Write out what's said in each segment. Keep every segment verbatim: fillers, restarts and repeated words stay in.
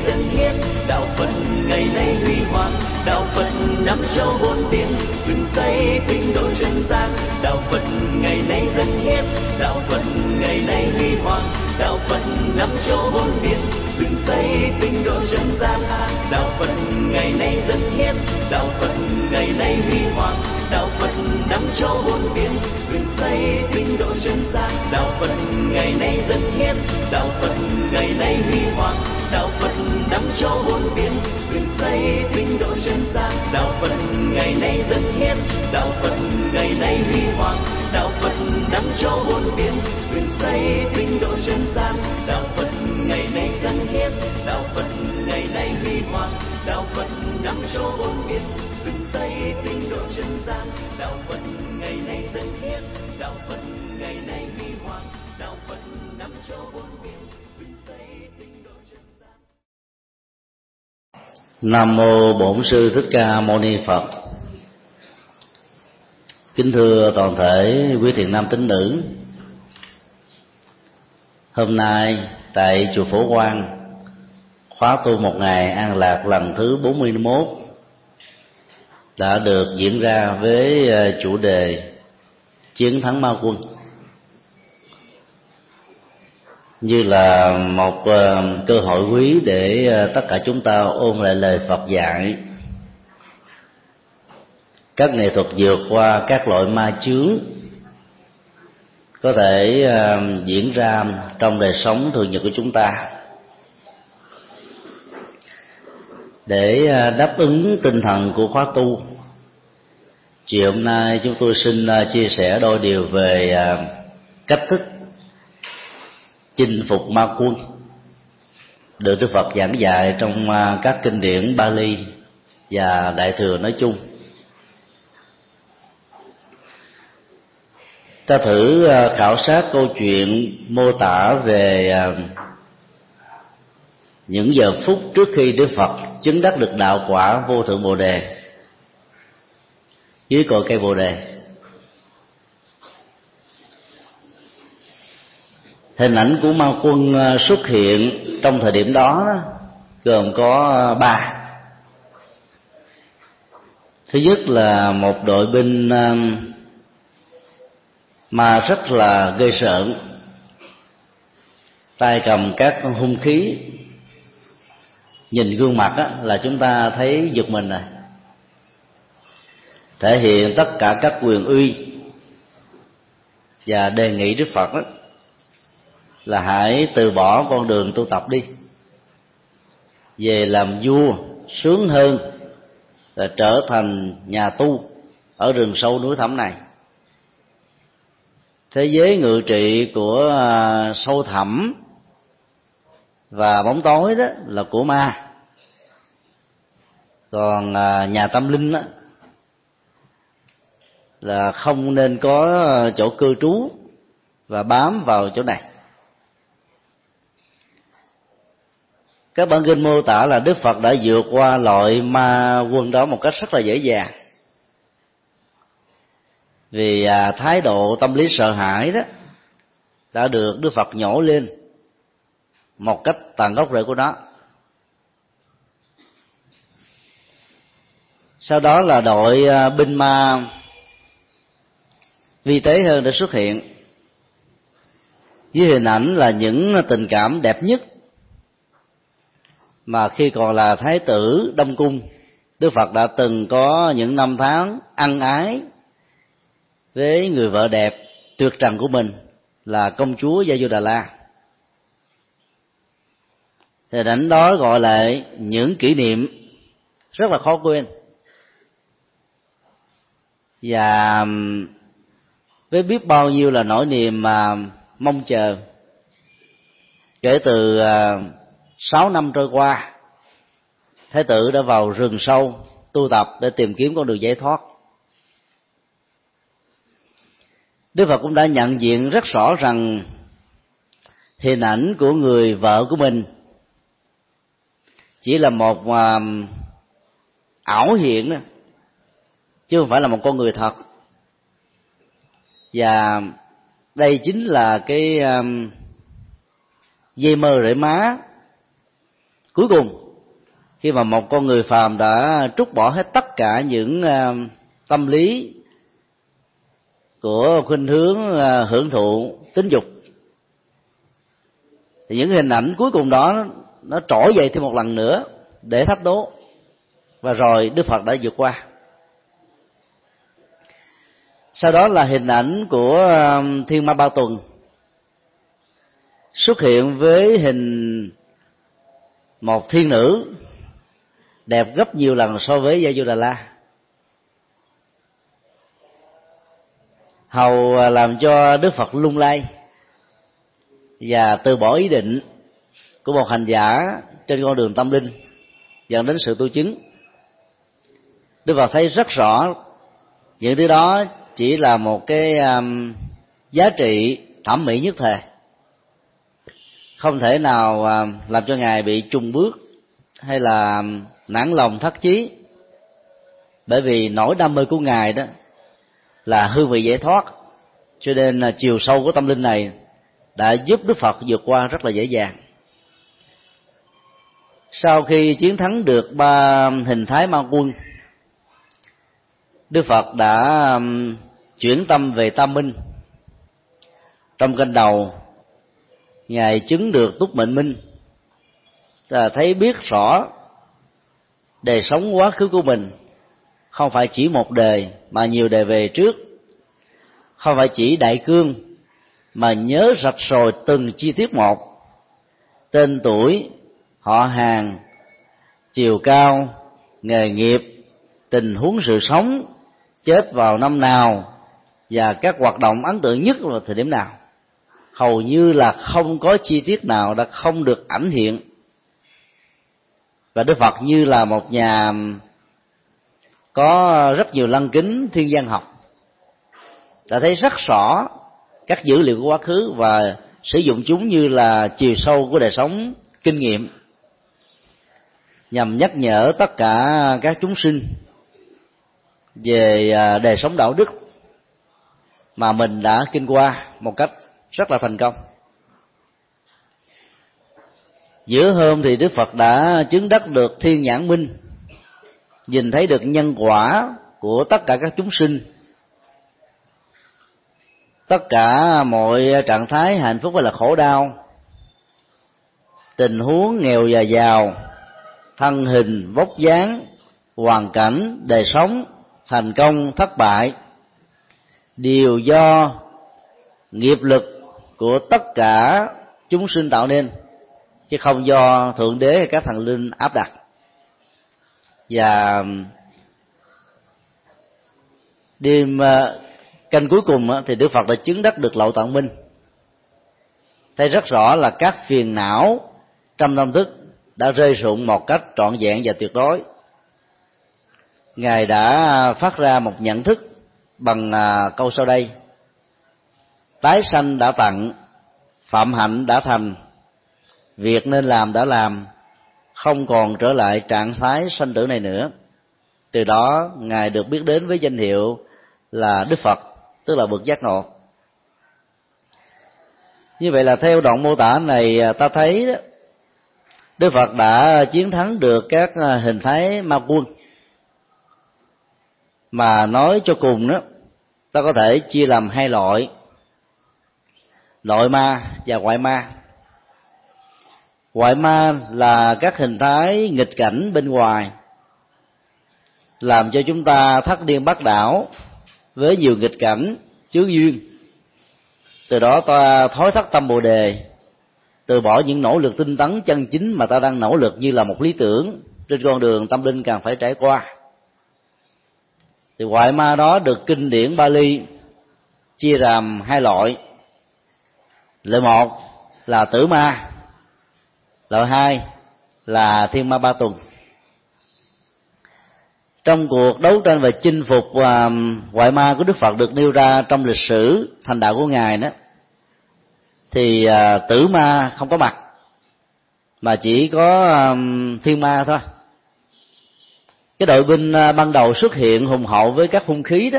dân hiến, đạo Phật ngày nay huy hoàng, đạo Phật năm châu bốn biển, dựng xây tinh độ chân gian. Đạo Phật ngày nay dân hiến, đạo Phật ngày nay huy hoàng, đạo Phật năm châu bốn biển, dựng xây tinh độ chân gian. Đạo Phật ngày nay dân hiến, đạo Phật ngày nay huy hoàng, đạo Phật năm châu bốn biển, dựng xây tinh độ chân gian. Đạo Phật ngày nay dân hiến, đạo Phật ngày nay huy hoàng, đạo Phật năm châu bốn biển, dựng xây tinh độ chân gian. Đạo Phật ngày nay dân hiến, đạo Phật ngày nay huy hoàng, đạo Phật năm châu bốn biển, dựng xây tinh độ chân gian. Đạo Phật ngày nay dân hiến, đạo Phật ngày nay huy hoàng, đạo Phật năm châu bốn biển, dựng xây tinh độ chân gian. Đạo Phật ngày nay dân hiến, đạo Phật ngày nay huy hoàng, đạo Phật năm châu bốn biển, dựng xây tinh độ chân gian. Nam mô Bổn Sư Thích Ca Mâu Ni Phật. Kính thưa toàn thể quý thiện nam tín nữ, hôm nay tại chùa Phổ Quang, khóa tu một ngày an lạc lần thứ bốn mươi mốt đã được diễn ra với chủ đề chiến thắng ma quân, như là một cơ hội quý để tất cả chúng ta ôn lại lời Phật dạy, các nghệ thuật vượt qua các loại ma chướng có thể diễn ra trong đời sống thường nhật của chúng ta, để đáp ứng tinh thần của khóa tu. Chiều hôm nay chúng tôi xin chia sẻ đôi điều về cách thức chinh phục ma quân được Đức Phật giảng dạy trong các kinh điển Bali và Đại Thừa nói chung. Ta thử khảo sát câu chuyện mô tả về những giờ phút trước khi Đức Phật chứng đắc được đạo quả vô thượng Bồ Đề dưới cội cây Bồ Đề. Hình ảnh của ma quân xuất hiện trong thời điểm đó gồm có ba. Thứ nhất là một đội binh mà rất là ghê rợn, tay cầm các hung khí, nhìn gương mặt á, là chúng ta thấy giật mình rồi, thể hiện tất cả các quyền uy, và đề nghị Đức Phật đó là hãy từ bỏ con đường tu tập đi, về làm vua sướng hơn là trở thành nhà tu ở rừng sâu núi thẳm này. Thế giới ngự trị của sâu thẳm và bóng tối đó là của ma, còn nhà tâm linh đó là không nên có chỗ cư trú và bám vào chỗ này. Các bản kinh mô tả là Đức Phật đã vượt qua loại ma quân đó một cách rất là dễ dàng, vì thái độ tâm lý sợ hãi đó đã được Đức Phật nhổ lên một cách tận gốc rễ của nó. Sau đó là đội binh ma vi tế hơn đã xuất hiện, với hình ảnh là những tình cảm đẹp nhất mà khi còn là thái tử Đông Cung, Đức Phật đã từng có những năm tháng ân ái với người vợ đẹp tuyệt trần của mình là công chúa Gia Du Đà La. Hình ảnh đó gọi lại những kỷ niệm rất là khó quên, và với biết bao nhiêu là nỗi niềm mà mong chờ. Kể từ sáu năm trôi qua, Thái tử đã vào rừng sâu tu tập để tìm kiếm con đường giải thoát. Đức Phật cũng đã nhận diện rất rõ rằng hình ảnh của người vợ của mình chỉ là một uh, ảo hiện đó, chứ không phải là một con người thật. Và đây chính là cái um, dây mơ rễ má Cuối cùng, khi mà một con người phàm đã trút bỏ hết tất cả những uh, tâm lý của khuynh hướng uh, hưởng thụ tính dục, thì những hình ảnh cuối cùng đó nó trỗi dậy thêm một lần nữa để thách đố, và rồi Đức Phật đã vượt qua. Sau đó là hình ảnh của uh, Thiên Ma Ba Tuần xuất hiện với hình một thiên nữ đẹp gấp nhiều lần so với Gia Du Đà La, hầu làm cho Đức Phật lung lay và từ bỏ ý định của một hành giả trên con đường tâm linh dẫn đến sự tu chứng. Đức Phật thấy rất rõ những thứ đó chỉ là một cái um, giá trị thẩm mỹ nhất thời, không thể nào uh, làm cho Ngài bị chùng bước hay là nản lòng thất chí, bởi vì nỗi đam mê của Ngài đó là hương vị giải thoát, cho nên là chiều sâu của tâm linh này đã giúp Đức Phật vượt qua rất là dễ dàng. Sau khi chiến thắng được ba hình thái ma quân, Đức Phật đã chuyển tâm về tam minh. Trong kênh đầu, Ngài chứng được túc mệnh minh, là thấy biết rõ đời sống quá khứ của mình không phải chỉ một đời mà nhiều đời về trước, không phải chỉ đại cương mà nhớ rạch ròi từng chi tiết một: tên tuổi, họ hàng, chiều cao, nghề nghiệp, tình huống sự sống, chết vào năm nào và các hoạt động ấn tượng nhất vào thời điểm nào. Hầu như là không có chi tiết nào đã không được ảnh hiện. Và Đức Phật như là một nhà có rất nhiều lăng kính thiên văn học, đã thấy rất rõ các dữ liệu của quá khứ và sử dụng chúng như là chiều sâu của đời sống kinh nghiệm, nhằm nhắc nhở tất cả các chúng sinh về đời sống đạo đức mà mình đã kinh qua một cách rất là thành công. Giữa hôm thì Đức Phật đã chứng đắc được thiên nhãn minh, nhìn thấy được nhân quả của tất cả các chúng sinh, tất cả mọi trạng thái hạnh phúc hay là khổ đau, tình huống nghèo và giàu, thân hình, vóc dáng, hoàn cảnh, đời sống, thành công, thất bại, đều do nghiệp lực của tất cả chúng sinh tạo nên, chứ không do Thượng Đế hay các thần linh áp đặt. Và đêm canh cuối cùng thì Đức Phật đã chứng đắc được Lậu Tận Minh, thấy rất rõ là các phiền não trong tâm thức đã rơi rụng một cách trọn vẹn và tuyệt đối. Ngài đã phát ra một nhận thức bằng câu sau đây: tái sanh đã tận, phạm hạnh đã thành, việc nên làm đã làm, không còn trở lại trạng thái sanh tử này nữa. Từ đó Ngài được biết đến với danh hiệu là Đức Phật, tức là bậc giác ngộ. Như vậy là theo đoạn mô tả này, ta thấy đó, Đức Phật đã chiến thắng được các hình thái ma quân. Mà nói cho cùng đó, ta có thể chia làm hai loại: nội ma và ngoại ma. Ngoại ma là các hình thái nghịch cảnh bên ngoài, làm cho chúng ta thất điên bắt đảo với nhiều nghịch cảnh chướng duyên. Từ đó ta thối thất tâm Bồ Đề, từ bỏ những nỗ lực tinh tấn chân chính mà ta đang nỗ lực như là một lý tưởng trên con đường tâm linh càng phải trải qua. Thì ngoại ma đó được kinh điển Bali chia làm hai loại. Loại một là tử ma, loại hai là thiên ma ba tuần. Trong cuộc đấu tranh về chinh phục và ngoại ma của Đức Phật được nêu ra trong lịch sử thành đạo của Ngài đó, thì uh, tử ma không có mặt, mà chỉ có um, thiên ma thôi. Cái đội binh uh, ban đầu xuất hiện hùng hậu với các hung khí đó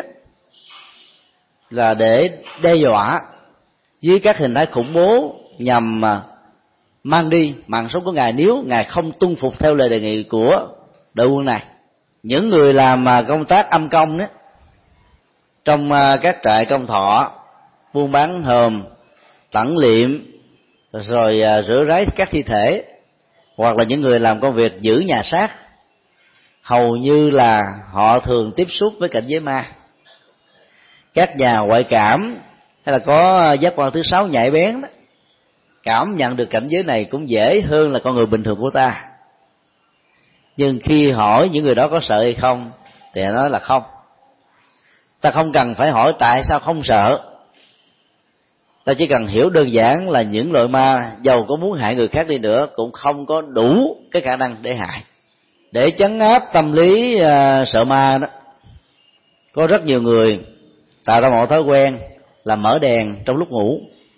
là để đe dọa với các hình thái khủng bố, nhằm uh, mang đi mạng sống của ngài nếu ngài không tuân phục theo lời đề nghị của đội quân này. Những người làm công tác âm công đó trong các trại công thọ, buôn bán hòm, tẩn liệm, rồi rửa ráy các thi thể, hoặc là những người làm công việc giữ nhà xác, hầu như là họ thường tiếp xúc với cảnh giới ma. Các nhà ngoại cảm hay là có giác quan thứ sáu nhạy bén đó, cảm nhận được cảnh giới này cũng dễ hơn là con người bình thường của ta. Nhưng khi hỏi những người đó có sợ hay không thì nói là không. Ta không cần phải hỏi tại sao không sợ, ta chỉ cần hiểu đơn giản là những loại ma dầu có muốn hại người khác đi nữa cũng không có đủ cái khả năng để hại. Để trấn áp tâm lý uh, sợ ma đó, có rất nhiều người tạo ra một thói quen là mở đèn trong lúc ngủ,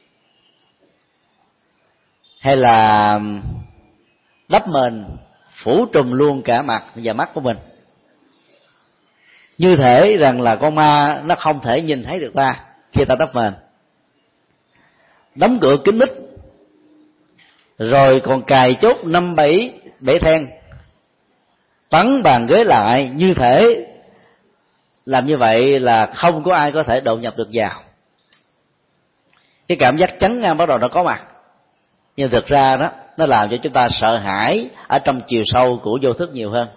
hay là đắp mền phủ trùm luôn cả mặt và mắt của mình, như thể rằng là con ma nó không thể nhìn thấy được ta khi ta đắp mền. Đóng cửa kín mít, rồi còn cài chốt năm bảy bể then, bắn bàn ghế lại, như thể làm như vậy là không có ai có thể đột nhập được vào. Cái cảm giác chấn ngang bắt đầu nó có mặt, nhưng thực ra đó nó làm cho chúng ta sợ hãi ở trong chiều sâu của vô thức nhiều hơn.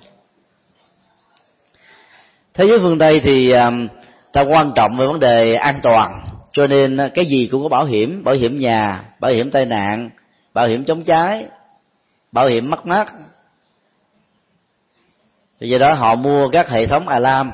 Thế giới phương Tây thì ta quan trọng về vấn đề an toàn, cho nên cái gì cũng có bảo hiểm, bảo hiểm nhà, bảo hiểm tai nạn, bảo hiểm chống cháy, bảo hiểm mất mát. Vì do đó họ mua các hệ thống alarm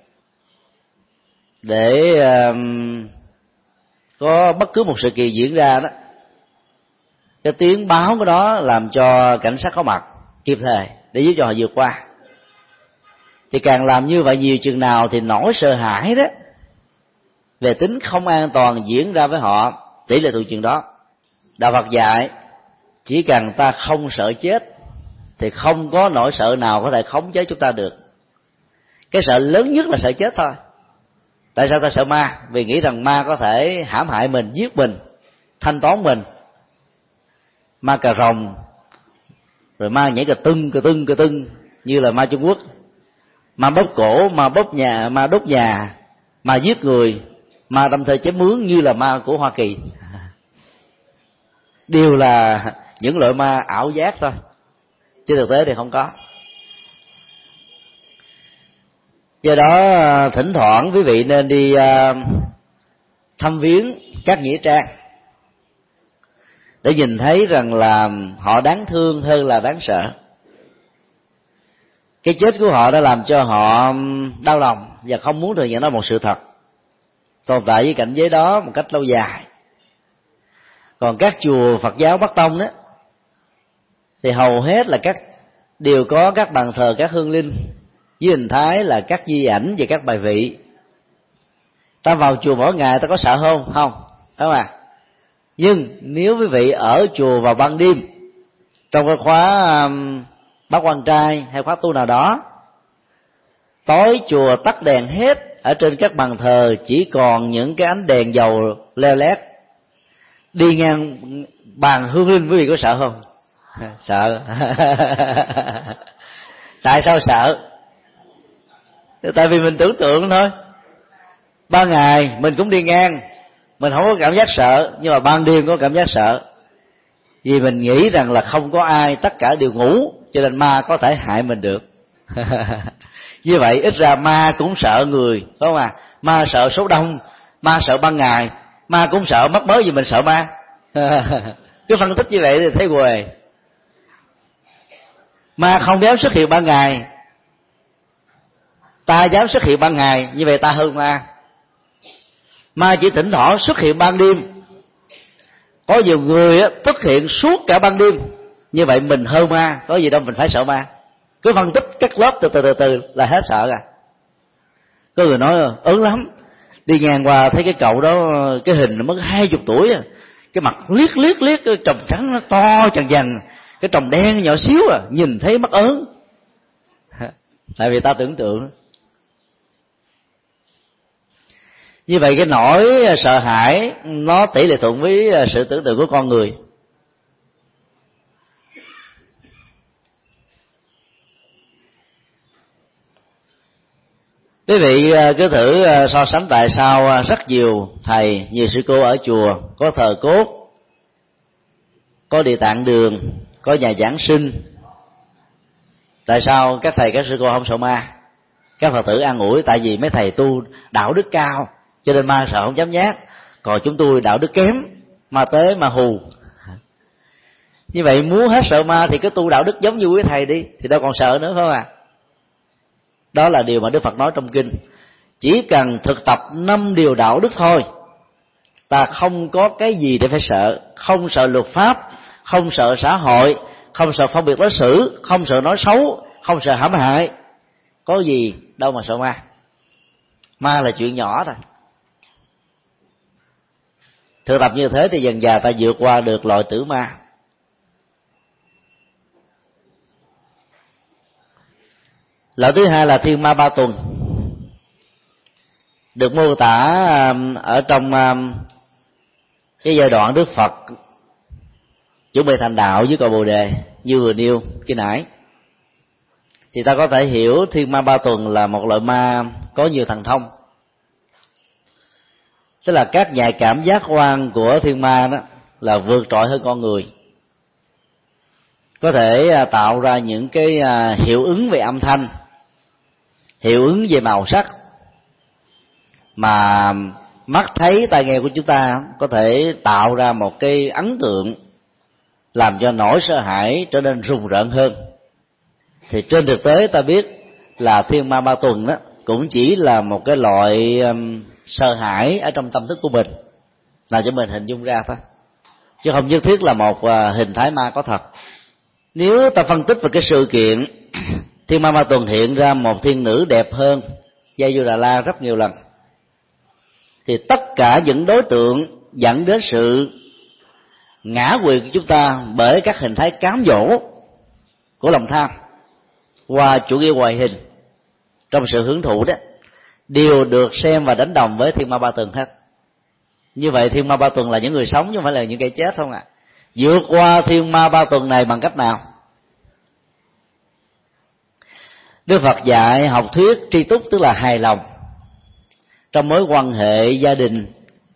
để um, có bất cứ một sự kiện diễn ra đó, cái tiếng báo của đó làm cho cảnh sát có mặt kịp thời để giúp cho họ vượt qua. Thì càng làm như vậy nhiều chừng nào thì nỗi sợ hãi đó về tính không an toàn diễn ra với họ tỷ lệ thuộc chừng đó. Đạo Phật dạy chỉ cần ta không sợ chết thì không có nỗi sợ nào có thể khống chế chúng ta được. Cái sợ lớn nhất là sợ chết thôi. Tại sao ta sợ ma? Vì nghĩ rằng ma có thể hãm hại mình, giết mình, thanh toán mình. Ma cà rồng, rồi ma nhảy cà tưng cà tưng cà tưng như là ma Trung Quốc, ma bóp cổ, ma bóp nhà, ma đốt nhà, ma giết người, ma đâm thơ chém mướn như là ma của Hoa Kỳ. Đều là những loại ma ảo giác thôi, chứ thực tế thì không có. Do đó thỉnh thoảng quý vị nên đi thăm viếng các nghĩa trang để nhìn thấy rằng là họ đáng thương hơn là đáng sợ. Cái chết của họ đã làm cho họ đau lòng và không muốn thừa nhận đó một sự thật, tồn tại với cảnh giới đó một cách lâu dài. Còn các chùa Phật giáo Bắc Tông đó thì hầu hết là các đều có các bàn thờ các hương linh với hình thái là các di ảnh và các bài vị. Ta vào chùa mỗi ngày ta có sợ không? Không, đúng không ạ? Nhưng nếu quý vị ở chùa vào ban đêm trong cái khóa um, bát quan trai hay khóa tu nào đó, tối chùa tắt đèn hết, ở trên các bàn thờ chỉ còn những cái ánh đèn dầu leo lét, đi ngang bàn hương linh quý vị có sợ không? Sợ. Tại sao sợ? Tại vì mình tưởng tượng thôi. Ban ngày mình cũng đi ngang, mình không có cảm giác sợ, nhưng mà ban đêm có cảm giác sợ. Vì mình nghĩ rằng là không có ai, tất cả đều ngủ, cho nên ma có thể hại mình được. Như vậy ít ra ma cũng sợ người, đúng không à? Ma sợ số đông, ma sợ ban ngày, ma cũng sợ mất mới vì mình sợ ma. Cứ phân tích như vậy thì thấy quề. Ma không dám xuất hiện ban ngày, ta dám xuất hiện ban ngày, như vậy ta hơn ma. Ma chỉ thỉnh thoảng xuất hiện ban đêm, có nhiều người xuất hiện suốt cả ban đêm, như vậy mình hơn ma, có gì đâu mình phải sợ ma. Cứ phân tích các lớp từ từ từ từ là hết sợ à. Có người nói ớn lắm, đi ngang qua thấy cái cậu đó, cái hình nó mới hai chục tuổi, cái mặt liếc liếc liếc, cái tròng trắng nó to chằng chằng, cái tròng đen nhỏ xíu à, nhìn thấy mắc ớn. Tại vì ta tưởng tượng. Như vậy cái nỗi sợ hãi nó tỷ lệ thuận với sự tưởng tượng của con người. Quý vị cứ thử so sánh tại sao rất nhiều thầy, nhiều sư cô ở chùa có thờ cốt, có địa tạng đường, có nhà giảng sinh. Tại sao các thầy các sư cô không sợ ma? Các Phật tử an ủi tại vì mấy thầy tu đạo đức cao cho nên ma sợ không dám nhát, còn chúng tôi đạo đức kém, ma tế ma hù. Như vậy muốn hết sợ ma thì cứ tu đạo đức giống như quý thầy đi, thì đâu còn sợ nữa, phải không ạ? Đó là điều mà Đức Phật nói trong kinh. Chỉ cần thực tập năm điều đạo đức thôi, ta không có cái gì để phải sợ. Không sợ luật pháp, không sợ xã hội, không sợ phân biệt đối xử, không sợ nói xấu, không sợ hãm hại. Có gì đâu mà sợ ma. Ma là chuyện nhỏ thôi. Thực tập như thế thì dần dà ta vượt qua được loại tử ma. Loại thứ hai là thiên ma ba tuần, được mô tả ở trong cái giai đoạn Đức Phật chuẩn bị thành đạo với cội Bồ Đề như vừa nêu khi nãy. Thì ta có thể hiểu thiên ma ba tuần là một loại ma có nhiều thần thông. Tức là các nhạy cảm giác quan của thiên ma đó là vượt trội hơn con người, có thể tạo ra những cái hiệu ứng về âm thanh, hiệu ứng về màu sắc mà mắt thấy tai nghe của chúng ta có thể tạo ra một cái ấn tượng làm cho nỗi sợ hãi trở nên rùng rợn hơn. Thì trên thực tế ta biết là thiên ma ba tuần đó cũng chỉ là một cái loại um, sợ hãi ở trong tâm thức của mình, làm cho mình hình dung ra thôi, chứ không nhất thiết là một uh, hình thái ma có thật. Nếu ta phân tích về cái sự kiện thiên ma ba tuần hiện ra một thiên nữ đẹp hơn Gia-yu-đà-la rất nhiều lần, thì tất cả những đối tượng dẫn đến sự ngã quỵ của chúng ta bởi các hình thái cám dỗ của lòng tham qua chủ nghĩa ngoại hình trong sự hưởng thụ đó, đều được xem và đánh đồng với thiên ma ba tuần hết. Như vậy thiên ma ba tuần là những người sống chứ không phải là những kẻ chết, không ạ? À? Vượt qua thiên ma ba tuần này bằng cách nào? Đức Phật dạy học thuyết tri túc, tức là hài lòng trong mối quan hệ gia đình,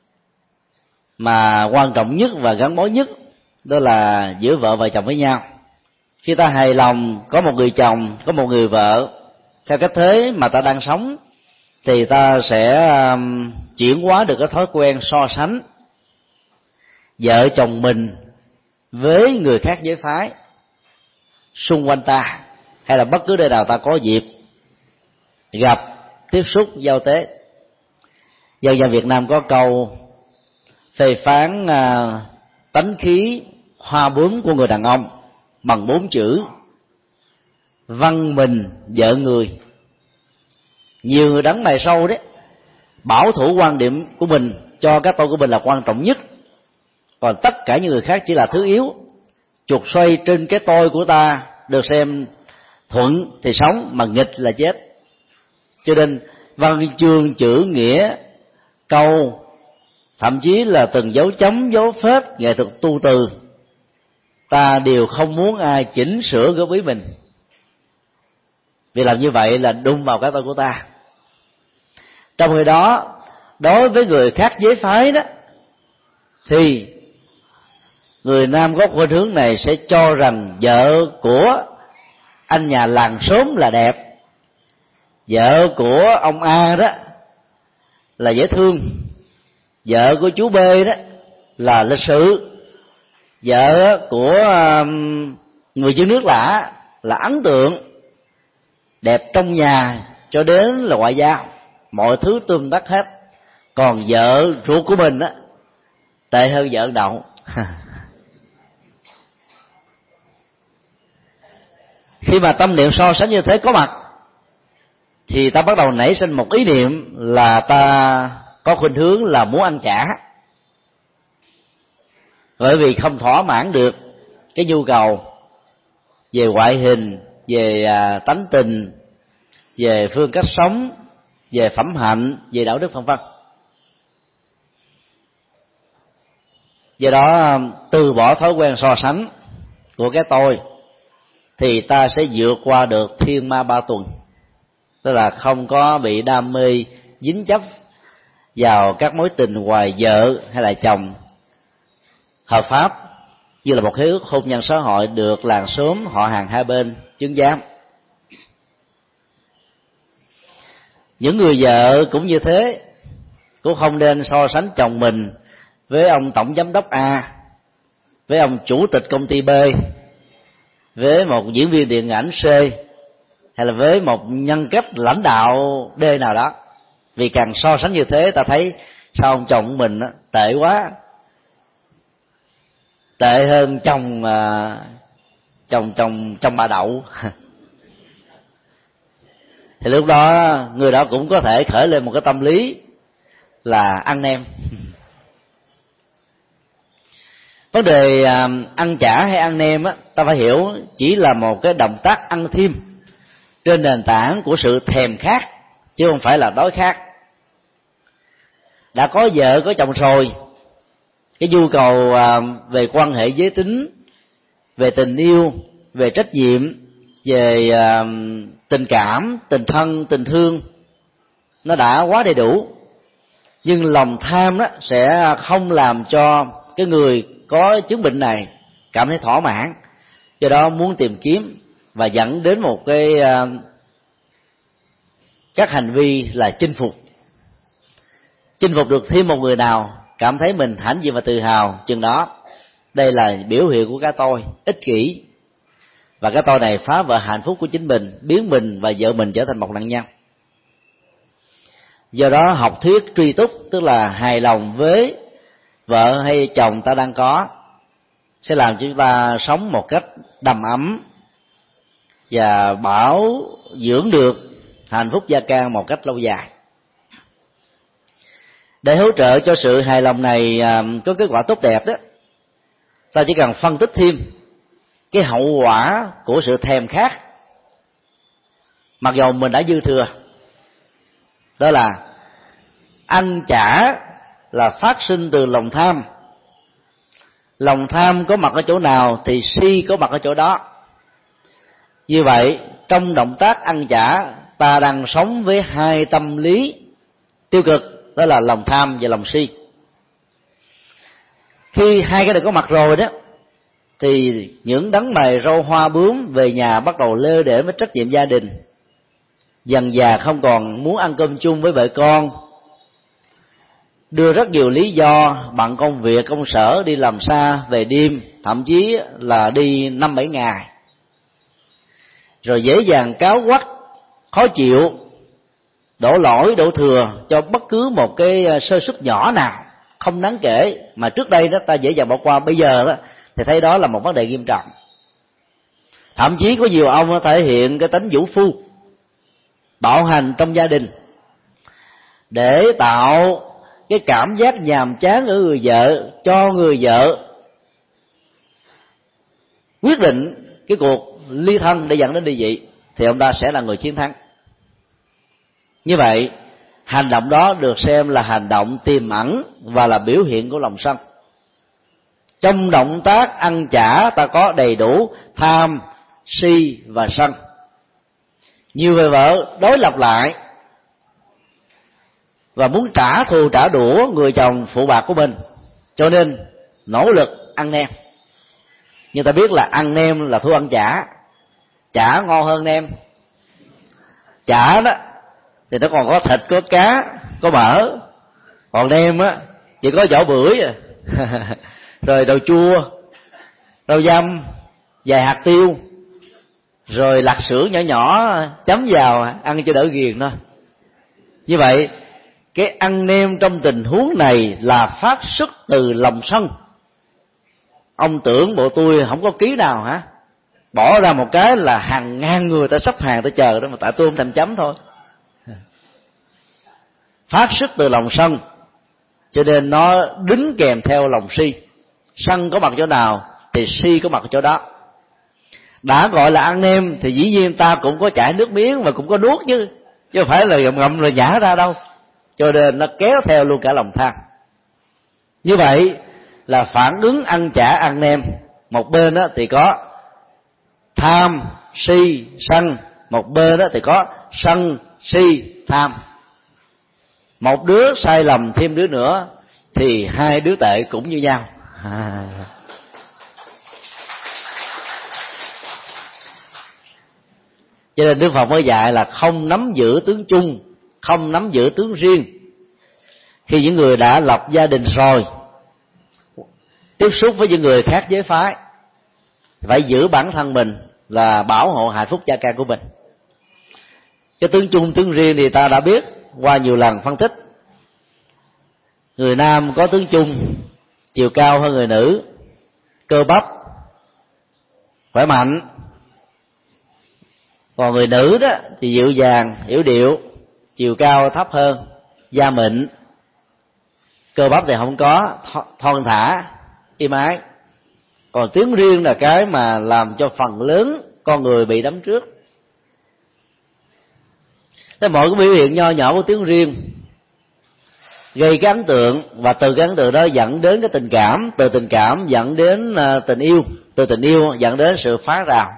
mà quan trọng nhất và gắn bó nhất đó là giữa vợ và chồng với nhau. Khi ta hài lòng có một người chồng, có một người vợ theo cách thế mà ta đang sống, thì ta sẽ um, chuyển hóa được cái thói quen so sánh vợ chồng mình với người khác giới phái xung quanh ta, hay là bất cứ nơi nào ta có dịp gặp, tiếp xúc, giao tế. Dân gian Việt Nam có câu phê phán uh, tánh khí hoa bướm của người đàn ông bằng bốn chữ: văn mình vợ người. Nhiều người đấng mày sâu đấy bảo thủ quan điểm của mình, cho cái tôi của mình là quan trọng nhất, còn tất cả những người khác chỉ là thứ yếu. Chuột xoay trên cái tôi của ta được xem thuận thì sống, mà nghịch là chết. Cho nên văn chương, chữ nghĩa, câu, thậm chí là từng dấu chấm, dấu phết, nghệ thuật tu từ, ta đều không muốn ai chỉnh sửa góp ý mình, vì làm như vậy là đụng vào cái tôi của ta. Trong khi đó, đối với người khác giới phái đó, thì người nam có khuynh hướng này sẽ cho rằng vợ của anh nhà làng xóm là đẹp, vợ của ông A đó là dễ thương, vợ của chú B đó là lịch sự, vợ của người dân nước lạ là ấn tượng, đẹp trong nhà cho đến là ngoại giao, mọi thứ tươm tất hết. Còn vợ ruột của mình á tệ hơn vợ đậu. Khi mà tâm niệm so sánh như thế có mặt, thì ta bắt đầu nảy sinh một ý niệm là ta có khuynh hướng là muốn ăn cả, bởi vì không thỏa mãn được cái nhu cầu về ngoại hình, về à, tánh tình, về phương cách sống, về phẩm hạnh, về đạo đức vân vân. Do đó từ bỏ thói quen so sánh của cái tôi, thì ta sẽ vượt qua được thiên ma ba tuần, tức là không có bị đam mê dính chấp vào các mối tình ngoài vợ hay là chồng hợp pháp, như là một khế ước hôn nhân xã hội được làng xóm họ hàng hai bên chứng giám. Những người vợ cũng như thế, cũng không nên so sánh chồng mình với ông tổng giám đốc A, với ông chủ tịch công ty B, với một diễn viên điện ảnh C, hay là với một nhân cách lãnh đạo D nào đó. Vì càng so sánh như thế, ta thấy sao ông chồng mình tệ quá, tệ hơn chồng chồng chồng chồng bà đậu thì lúc đó người đó cũng có thể khởi lên một cái tâm lý là ăn nem. Vấn đề ăn chả hay ăn nem á, ta phải hiểu chỉ là một cái động tác ăn thêm trên nền tảng của sự thèm khát, chứ không phải là đói khát. Đã có vợ có chồng rồi, cái nhu cầu về quan hệ giới tính, về tình yêu, về trách nhiệm, về tình cảm, tình thân, tình thương, nó đã quá đầy đủ. Nhưng lòng tham đó sẽ không làm cho cái người có chứng bệnh này cảm thấy thỏa mãn, do đó muốn tìm kiếm và dẫn đến một cái các hành vi là chinh phục. Chinh phục được thêm một người nào, cảm thấy mình hãnh diện và tự hào chừng đó. Đây là biểu hiện của cái tôi ích kỷ, và cái tôi này phá vỡ hạnh phúc của chính mình, biến mình và vợ mình trở thành một nạn nhân. Do đó học thuyết truy túc, tức là hài lòng với vợ hay chồng ta đang có, sẽ làm cho chúng ta sống một cách đầm ấm và bảo dưỡng được hạnh phúc gia can một cách lâu dài. Để hỗ trợ cho sự hài lòng này có kết quả tốt đẹp đó, ta chỉ cần phân tích thêm cái hậu quả của sự thèm khát mặc dầu mình đã dư thừa. Đó là ăn chả là phát sinh từ lòng tham. Lòng tham có mặt ở chỗ nào thì si có mặt ở chỗ đó. Như vậy trong động tác ăn chả, ta đang sống với hai tâm lý tiêu cực, đó là lòng tham và lòng si. Khi hai cái này có mặt rồi đó, thì những đấng mày râu hoa bướm về nhà bắt đầu lơ đễnh với trách nhiệm gia đình, dần dà không còn muốn ăn cơm chung với vợ con, đưa rất nhiều lý do bận công việc công sở, đi làm xa về đêm, thậm chí là đi năm bảy ngày, rồi dễ dàng cáu gắt, khó chịu, đổ lỗi đổ thừa cho bất cứ một cái sơ suất nhỏ nào không đáng kể mà trước đây đó ta dễ dàng bỏ qua, bây giờ đó thì thấy đó là một vấn đề nghiêm trọng. Thậm chí có nhiều ông thể hiện cái tính vũ phu, bạo hành trong gia đình để tạo cái cảm giác nhàm chán ở người vợ, cho người vợ quyết định cái cuộc ly thân để dẫn đến ly dị, thì ông ta sẽ là người chiến thắng. Như vậy hành động đó được xem là hành động tiềm ẩn và là biểu hiện của lòng sân. Trong động tác ăn chả ta có đầy đủ tham, si và sân. Nhiều người vợ đối lập lại và muốn trả thù trả đũa người chồng phụ bạc của mình, cho nên nỗ lực ăn nem. Nhưng ta biết là ăn nem là thua ăn chả, chả ngon hơn nem. Chả đó thì nó còn có thịt, có cá, có mỡ, còn nem á chỉ có vỏ bưởi à. Rồi đậu chua, rau dăm, vài hạt tiêu, rồi lạc sữa nhỏ nhỏ chấm vào ăn cho đỡ ghiền thôi. Như vậy cái ăn nem trong tình huống này là phát xuất từ lòng sân. Ông tưởng bộ tôi không có ký nào hả? Bỏ ra một cái là hàng ngàn người ta sắp hàng ta chờ đó, mà tại tôi không thèm chấm thôi. Phát xuất từ lòng sân, cho nên nó đính kèm theo lòng si. Sân có mặt chỗ nào thì si có mặt chỗ đó. Đã gọi là ăn nem thì dĩ nhiên ta cũng có chảy nước miếng và cũng có nuốt chứ, chứ không phải là ngậm ngậm rồi nhả ra đâu. Cho nên nó kéo theo luôn cả lòng tham. Như vậy là phản ứng ăn chả ăn nem, một bên đó thì có tham, si, sân, một bên đó thì có sân, si, tham. Một đứa sai lầm thêm đứa nữa thì hai đứa tệ cũng như nhau. À. Cho nên Đức Phật mới dạy là không nắm giữ tướng chung, không nắm giữ tướng riêng. Khi những người đã lập gia đình rồi, tiếp xúc với những người khác giới phái, phải giữ bản thân mình là bảo hộ hạnh phúc cha con của mình. Cái tướng chung tướng riêng thì ta đã biết qua nhiều lần phân tích. Người nam có tướng chung, chiều cao hơn người nữ, cơ bắp, khỏe mạnh. Còn người nữ đó thì dịu dàng, yểu điệu, chiều cao thấp hơn, da mịn, cơ bắp thì không có, thon thả, êm ái. Còn tướng riêng là cái mà làm cho phần lớn con người bị đắm trước. Thế mọi cái biểu hiện nho nhỏ của tướng riêng gây cái ấn tượng, và từ cái ấn tượng đó dẫn đến cái tình cảm, từ tình cảm dẫn đến tình yêu, từ tình yêu dẫn đến sự phá rào.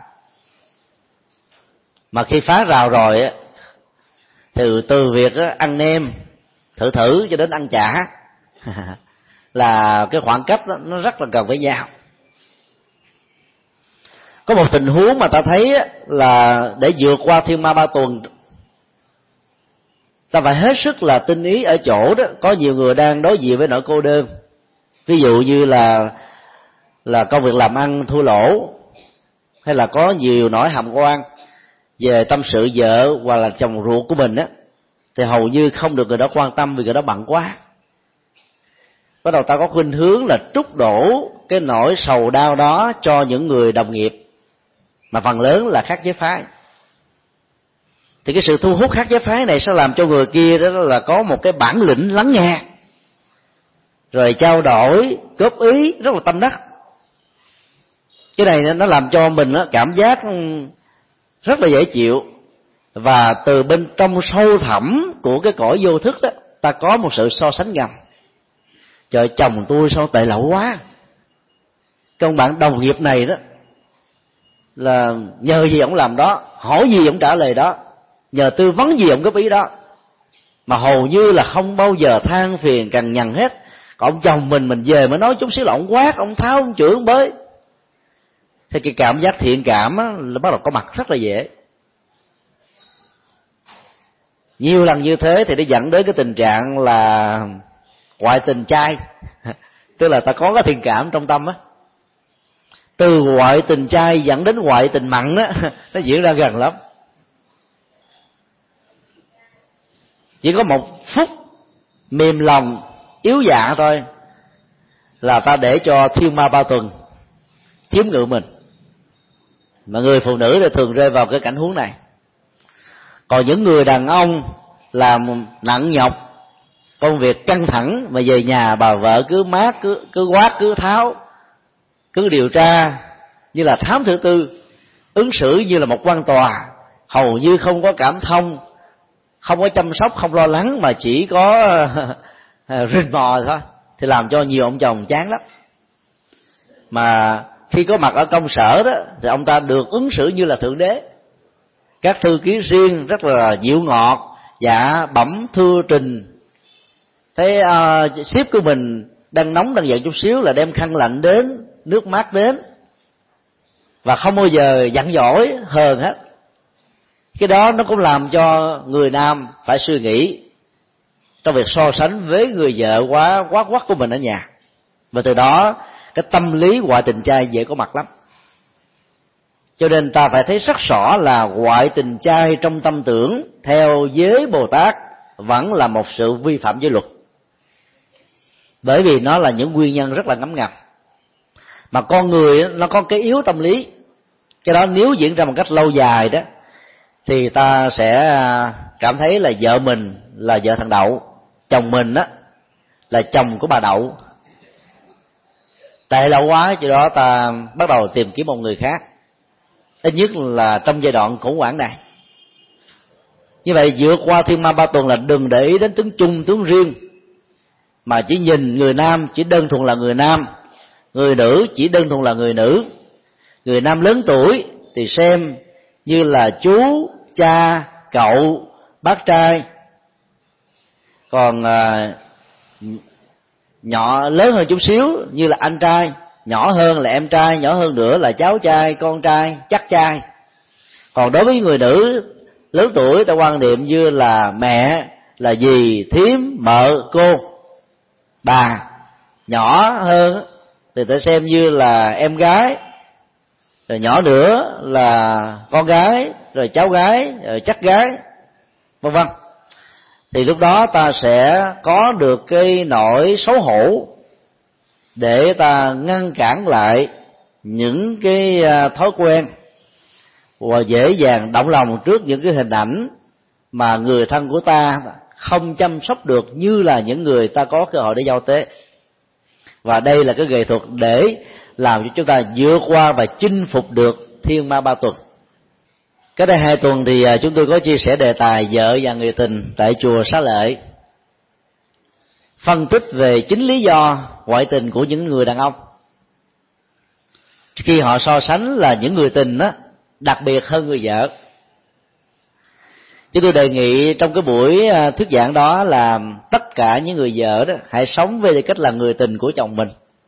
Mà khi phá rào rồi thì từ việc ăn nem thử thử cho đến ăn chả là cái khoảng cách đó, nó rất là gần với nhau. Có một tình huống mà ta thấy là để vượt qua thiên ma ba tuần, ta phải hết sức là tinh ý ở chỗ đó có nhiều người đang đối diện với nỗi cô đơn. Ví dụ như là là công việc làm ăn thua lỗ, hay là có nhiều nỗi hàm oan về tâm sự vợ hoặc là chồng ruột của mình á, thì hầu như không được người đó quan tâm vì người đó bận quá. Bắt đầu ta có khuynh hướng là trút đổ cái nỗi sầu đau đó cho những người đồng nghiệp, mà phần lớn là khác giới phái. Thì cái sự thu hút khác giới phái này sẽ làm cho người kia đó là có một cái bản lĩnh lắng nghe, rồi trao đổi, góp ý rất là tâm đắc. Cái này nó làm cho mình cảm giác rất là dễ chịu, và từ bên trong sâu thẳm của cái cõi vô thức đó, ta có một sự so sánh ngầm. Trời, chồng tôi sao tệ lậu quá, con bạn đồng nghiệp này đó là nhờ gì ông làm đó, hỏi gì ông trả lời đó, nhờ tư vấn gì ông góp ý đó, mà hầu như là không bao giờ than phiền cằn nhằn hết. Còn ông chồng mình mình về mới nói chút xíu là ông quát, ông tháo, ông chửi, ông bới. Thì cái cảm giác thiện cảm á, là bắt đầu có mặt rất là dễ. Nhiều lần như thế thì nó dẫn đến cái tình trạng là ngoại tình trai tức là ta có cái thiện cảm trong tâm á. Từ ngoại tình trai dẫn đến ngoại tình mặn á, nó diễn ra gần lắm. Chỉ có một phút mềm lòng yếu dạ thôi là ta để cho thiên ma ba tuần chiếm ngự mình. Mà người phụ nữ thì thường rơi vào cái cảnh huống này. Còn những người đàn ông làm nặng nhọc, công việc căng thẳng, mà về nhà bà vợ cứ mát, cứ cứ quát, cứ tháo, cứ điều tra như là thám tử tư, ứng xử như là một quan tòa, hầu như không có cảm thông, không có chăm sóc, không lo lắng, mà chỉ có rình mò thôi, thì làm cho nhiều ông chồng chán lắm. Mà khi có mặt ở công sở đó thì ông ta được ứng xử như là thượng đế. Các thư ký riêng rất là dịu ngọt, dạ bẩm thưa trình. Thấy uh, sếp của mình đang nóng đang giận chút xíu là đem khăn lạnh đến, nước mát đến, và không bao giờ giận dỗi hờn hết. Cái đó nó cũng làm cho người nam phải suy nghĩ trong việc so sánh với người vợ quá quá quắc của mình ở nhà, và từ đó cái tâm lý ngoại tình trai dễ có mặt lắm. Cho nên ta phải thấy rất rõ là ngoại tình trai trong tâm tưởng theo giới Bồ Tát vẫn là một sự vi phạm giới luật, bởi vì nó là những nguyên nhân rất là ngấm ngầm. Mà con người nó có cái yếu tâm lý, cái đó nếu diễn ra một cách lâu dài đó thì ta sẽ cảm thấy là vợ mình là vợ thằng Đậu, chồng mình á là chồng của bà Đậu. Tệ lâu quá, cho đó ta bắt đầu tìm kiếm một người khác, ít nhất là trong giai đoạn khủng hoảng này. Như vậy vượt qua thiên ma ba tuần là đừng để ý đến tướng chung tướng riêng, mà chỉ nhìn người nam chỉ đơn thuần là người nam, người nữ chỉ đơn thuần là người nữ. Người nam lớn tuổi thì xem như là chú, cha, cậu, bác trai, còn à, nhỏ lớn hơn chút xíu như là anh trai, nhỏ hơn là em trai, nhỏ hơn nữa là cháu trai, con trai, chắc trai. Còn đối với người nữ lớn tuổi, ta quan niệm như là mẹ, là dì, thím, mợ, cô, bà. Nhỏ hơn thì ta xem như là em gái, rồi nhỏ nữa là con gái, rồi cháu gái, rồi chắc gái, vân vân. Thì lúc đó ta sẽ có được cái nỗi xấu hổ để ta ngăn cản lại những cái thói quen và dễ dàng động lòng trước những cái hình ảnh mà người thân của ta không chăm sóc được như là những người ta có cơ hội để giao tế. Và đây là cái nghệ thuật để làm cho chúng ta vượt qua và chinh phục được thiên ma ba tuần. Cách đây hai tuần thì chúng tôi có chia sẻ đề tài vợ và người tình tại chùa Xá Lợi, phân tích về chính lý do ngoại tình của những người đàn ông khi họ so sánh là những người tình đó đặc biệt hơn người vợ. Chúng tôi đề nghị trong cái buổi thuyết giảng đó là tất cả những người vợ đó hãy sống với cách là người tình của chồng mình.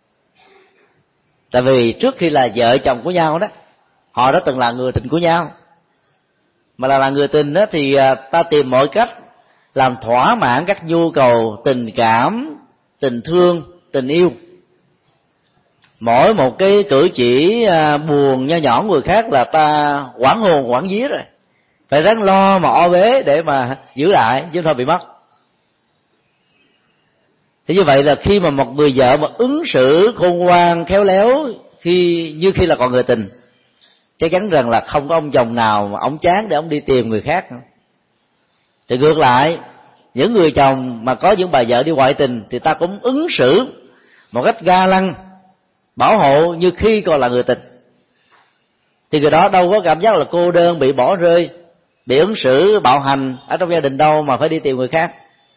Tại vì trước khi là vợ chồng của nhau đó, họ đã từng là người tình của nhau. Mà là, là người tình đó thì ta tìm mọi cách làm thỏa mãn các nhu cầu tình cảm, tình thương, tình yêu. Mỗi một cái cử chỉ buồn nho nhỏ người khác là ta hoảng hồn hoảng vía rồi, phải ráng lo mà o bế để mà giữ lại chứ thôi bị mất. Thì như vậy là khi mà một người vợ mà ứng xử khôn ngoan khéo léo khi như khi là còn người tình, chắc chắn rằng là không có ông chồng nào mà ông chán để ông đi tìm người khác. Thì ngược lại, những người chồng mà có những bà vợ đi ngoại tình thì ta cũng ứng xử một cách ga lăng, bảo hộ như khi còn là người tình. Thì người đó đâu có cảm giác là cô đơn, bị bỏ rơi, bị ứng xử bạo hành ở trong gia đình đâu mà phải đi tìm người khác.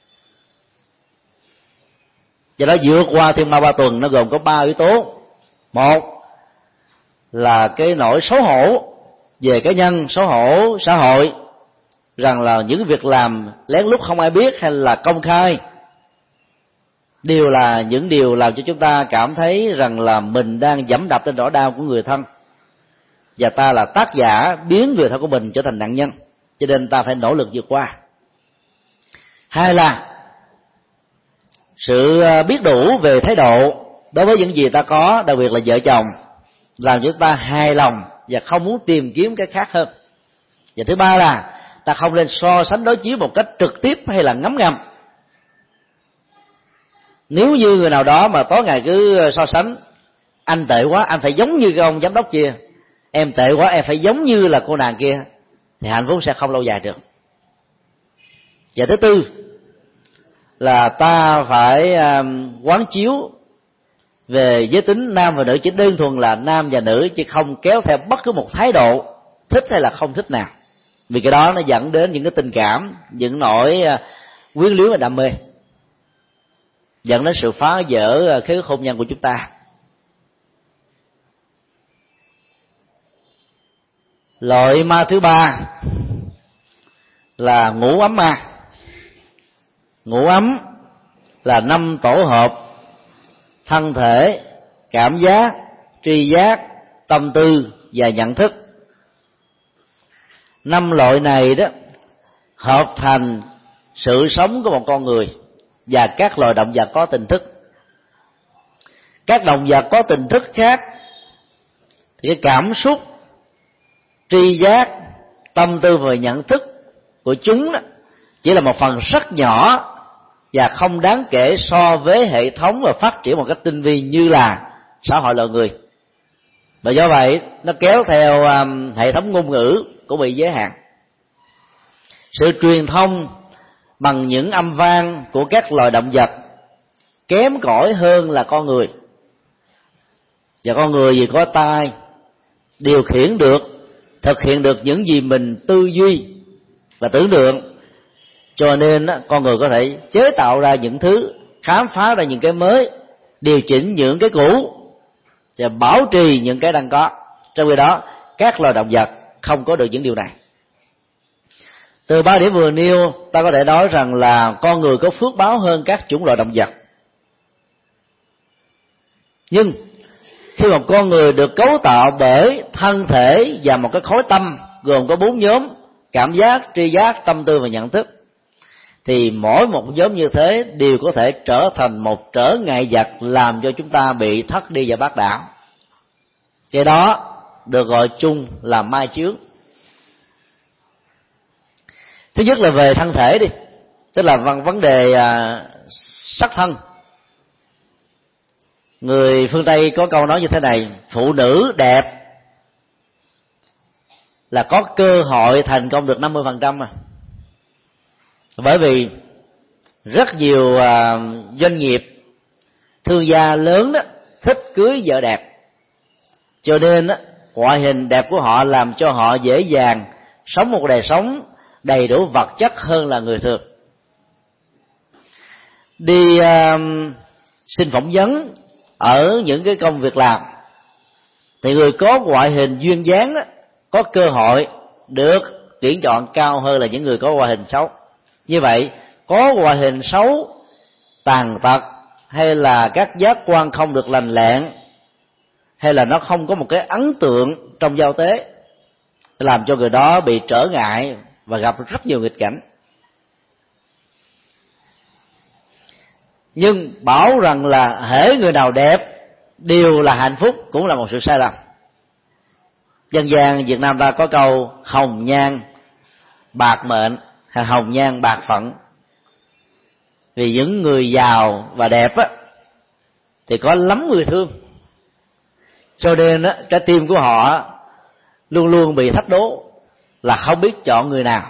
Do đó vượt qua thiên ma ba tuần nó gồm có ba yếu tố. Một là cái nỗi xấu hổ về cá nhân, xấu hổ xã hội, rằng là những việc làm lén lút không ai biết hay là công khai đều là những điều làm cho chúng ta cảm thấy rằng là mình đang giẫm đạp trên nỗi đau của người thân, và ta là tác giả biến người thân của mình trở thành nạn nhân, cho nên ta phải nỗ lực vượt qua. Hai là sự biết đủ về thái độ đối với những gì ta có, đặc biệt là vợ chồng, làm cho chúng ta hài lòng và không muốn tìm kiếm cái khác hơn. Và thứ ba là ta không nên so sánh đối chiếu một cách trực tiếp hay là ngấm ngầm. Nếu như người nào đó mà tối ngày cứ so sánh, anh tệ quá anh phải giống như cái ông giám đốc kia, em tệ quá em phải giống như là cô nàng kia, thì hạnh phúc sẽ không lâu dài được. Và thứ tư là ta phải quán chiếu về giới tính nam và nữ chỉ đơn thuần là nam và nữ, chứ không kéo theo bất cứ một thái độ thích hay là không thích nào, vì cái đó nó dẫn đến những cái tình cảm, những nỗi quyến luyến và đam mê, dẫn đến sự phá vỡ khế ước hôn nhân của chúng ta. Loại ma thứ ba là ngũ ấm ma. Ngũ ấm là năm tổ hợp thân thể, cảm giác, tri giác, tâm tư và nhận thức. Năm loại này đó hợp thành sự sống của một con người và các loài động vật có tình thức. Các động vật có tình thức khác thì cái cảm xúc, tri giác, tâm tư và nhận thức của chúng đó chỉ là một phần rất nhỏ và không đáng kể so với hệ thống và phát triển một cách tinh vi như là xã hội loài người. Và do vậy nó kéo theo um, hệ thống ngôn ngữ cũng bị giới hạn. Sự truyền thông bằng những âm vang của các loài động vật kém cỏi hơn là con người. Và con người vì có tai điều khiển được, thực hiện được những gì mình tư duy và tưởng tượng, cho nên con người có thể chế tạo ra những thứ, khám phá ra những cái mới, điều chỉnh những cái cũ và bảo trì những cái đang có. Trong khi đó các loài động vật không có được những điều này. Từ ba điểm vừa nêu, ta có thể nói rằng là con người có phước báo hơn các chủng loại động vật. Nhưng khi một con người được cấu tạo bởi thân thể và một cái khối tâm gồm có bốn nhóm: cảm giác, tri giác, tâm tư và nhận thức, thì mỗi một nhóm như thế đều có thể trở thành một trở ngại vật làm cho chúng ta bị thất đi và bát đảo. Cái đó được gọi chung là ma chướng. Thứ nhất là về thân thể đi, tức là vấn đề à, sắc thân. Người phương Tây có câu nói như thế này: phụ nữ đẹp là có cơ hội thành công được năm mươi phần trăm. Bởi vì rất nhiều à, doanh nghiệp, thương gia lớn đó thích cưới vợ đẹp, cho nên đó, ngoại hình đẹp của họ làm cho họ dễ dàng sống một đời sống đầy đủ vật chất hơn là người thường. Đi uh, xin phỏng vấn ở những cái công việc làm thì người có ngoại hình duyên dáng đó, có cơ hội được tuyển chọn cao hơn là những người có ngoại hình xấu. Như vậy, có ngoại hình xấu, tàn tật, hay là các giác quan không được lành lẹn, hay là nó không có một cái ấn tượng trong giao tế, làm cho người đó bị trở ngại và gặp rất nhiều nghịch cảnh. Nhưng bảo rằng là hễ người nào đẹp đều là hạnh phúc cũng là một sự sai lầm. Dân gian Việt Nam ta có câu hồng nhan bạc mệnh hay hồng nhan bạc phận. Vì những người giàu và đẹp á thì có lắm người thương, cho nên á trái tim của họ luôn luôn bị thách đố là không biết chọn người nào.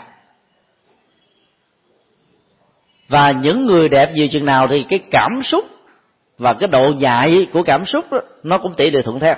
Và những người đẹp nhiều chừng nào thì cái cảm xúc và cái độ nhạy của cảm xúc đó, nó cũng tỷ lệ thuận theo.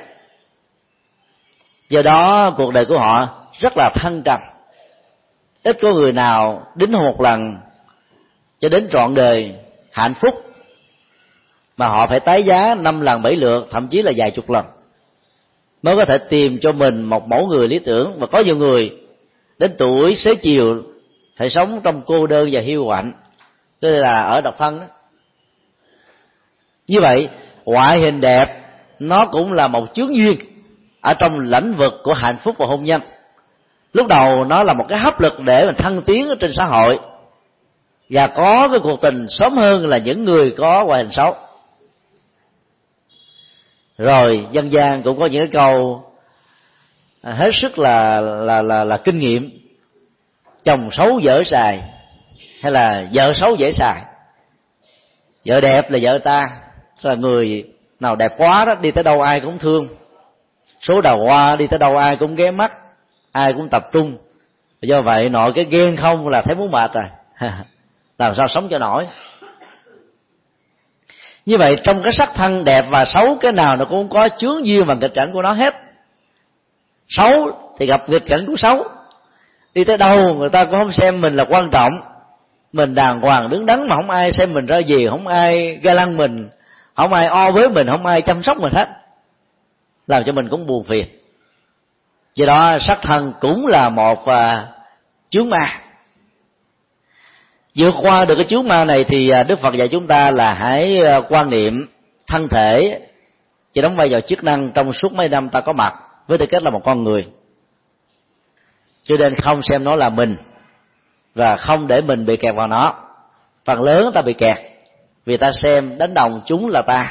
Do đó cuộc đời của họ rất là thăng trầm, ít có người nào đính hôn một lần cho đến trọn đời hạnh phúc, mà họ phải tái giá năm lần bảy lượt, thậm chí là vài chục lần mới có thể tìm cho mình một mẫu người lý tưởng. Và có nhiều người đến tuổi xế chiều phải sống trong cô đơn và hiu quạnh, tức là ở độc thân đó. Như vậy ngoại hình đẹp nó cũng là một chướng duyên ở trong lĩnh vực của hạnh phúc và hôn nhân. Lúc đầu nó là một cái hấp lực để mình thăng tiến ở trên xã hội và có cái cuộc tình sớm hơn là những người có ngoại hình xấu. Rồi dân gian cũng có những cái câu hết sức là là là là kinh nghiệm: chồng xấu dở xài, hay là vợ xấu dễ xài. Vợ đẹp là vợ ta, là người nào đẹp quá đó đi tới đâu ai cũng thương, số đào hoa đi tới đâu ai cũng ghé mắt, ai cũng tập trung. Do vậy nội cái ghen không là thấy muốn mệt rồi làm sao sống cho nổi. Như vậy trong cái sắc thân đẹp và xấu, cái nào nó cũng có chướng duyên và nghịch cảnh của nó hết. Xấu thì gặp nghịch cảnh của xấu, đi tới đâu người ta cũng không xem mình là quan trọng, mình đàng hoàng đứng đắn mà không ai xem mình ra gì, không ai ga lăng mình, không ai o với mình, không ai chăm sóc mình hết, làm cho mình cũng buồn phiền. Do đó sắc thân cũng là một uh, chướng ma. Vượt qua được cái chướng ma này thì Đức Phật dạy chúng ta là hãy quan niệm thân thể chỉ đóng vai trò chức năng trong suốt mấy năm ta có mặt với tư cách là một con người, cho nên không xem nó là mình và không để mình bị kẹt vào nó. Phần lớn ta bị kẹt vì ta xem đánh đồng chúng là ta.